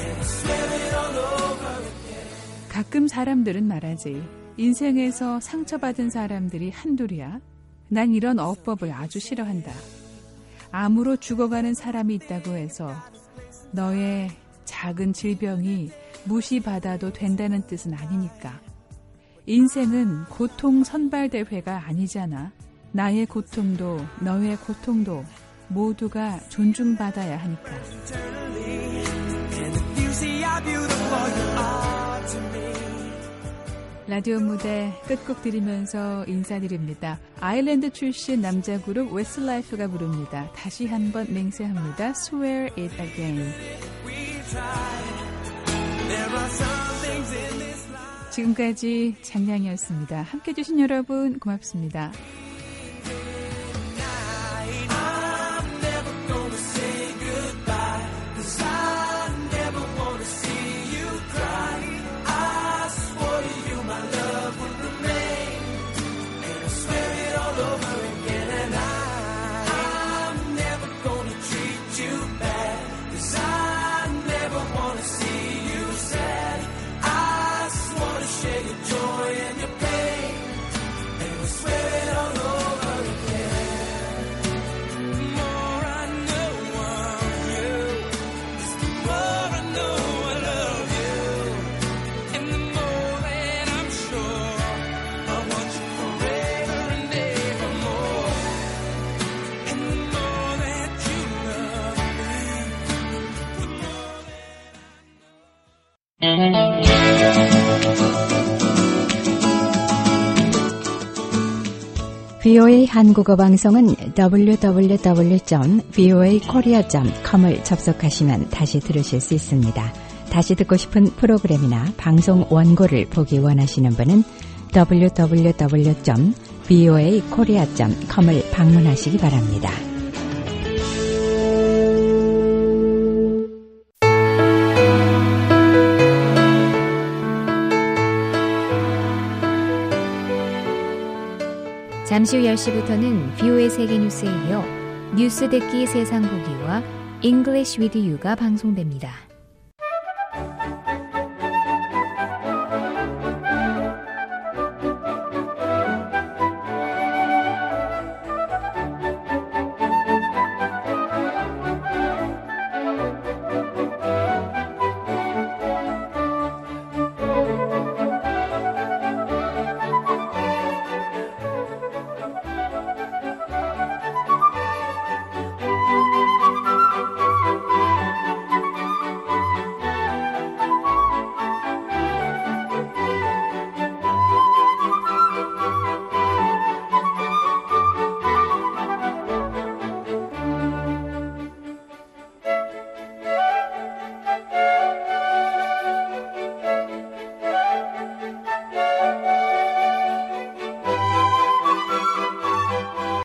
가끔 사람들은 말하지. 인생에서 상처받은 사람들이 한둘이야. 난 이런 어법을 아주 싫어한다. 암으로 죽어가는 사람이 있다고 해서 너의 작은 질병이 무시받아도 된다는 뜻은 아니니까. 인생은 고통 선발대회가 아니잖아. 나의 고통도 너의 고통도 모두가 존중받아야 하니까. 라디오 무대 끝곡 들으면서 인사드립니다. 아일랜드 출신 남자 그룹 웨스트라이프가 부릅니다. 다시 한번 맹세합니다. Swear it again. 지금까지 장량이었습니다. 함께해 주신 여러분 고맙습니다. 브이오에이 한국어 방송은 더블유 더블유 더블유 점 브이오에이 코리아 점 컴을 접속하시면 다시 들으실 수 있습니다. 다시 듣고 싶은 프로그램이나 방송 원고를 보기 원하시는 분은 더블유 더블유 더블유 점 브이오에이 코리아 점 컴을 방문하시기 바랍니다. 잠시 후 열 시부터는 브이오에이 세계뉴스에 이어 뉴스 듣기 세상 보기와 English with You가 방송됩니다.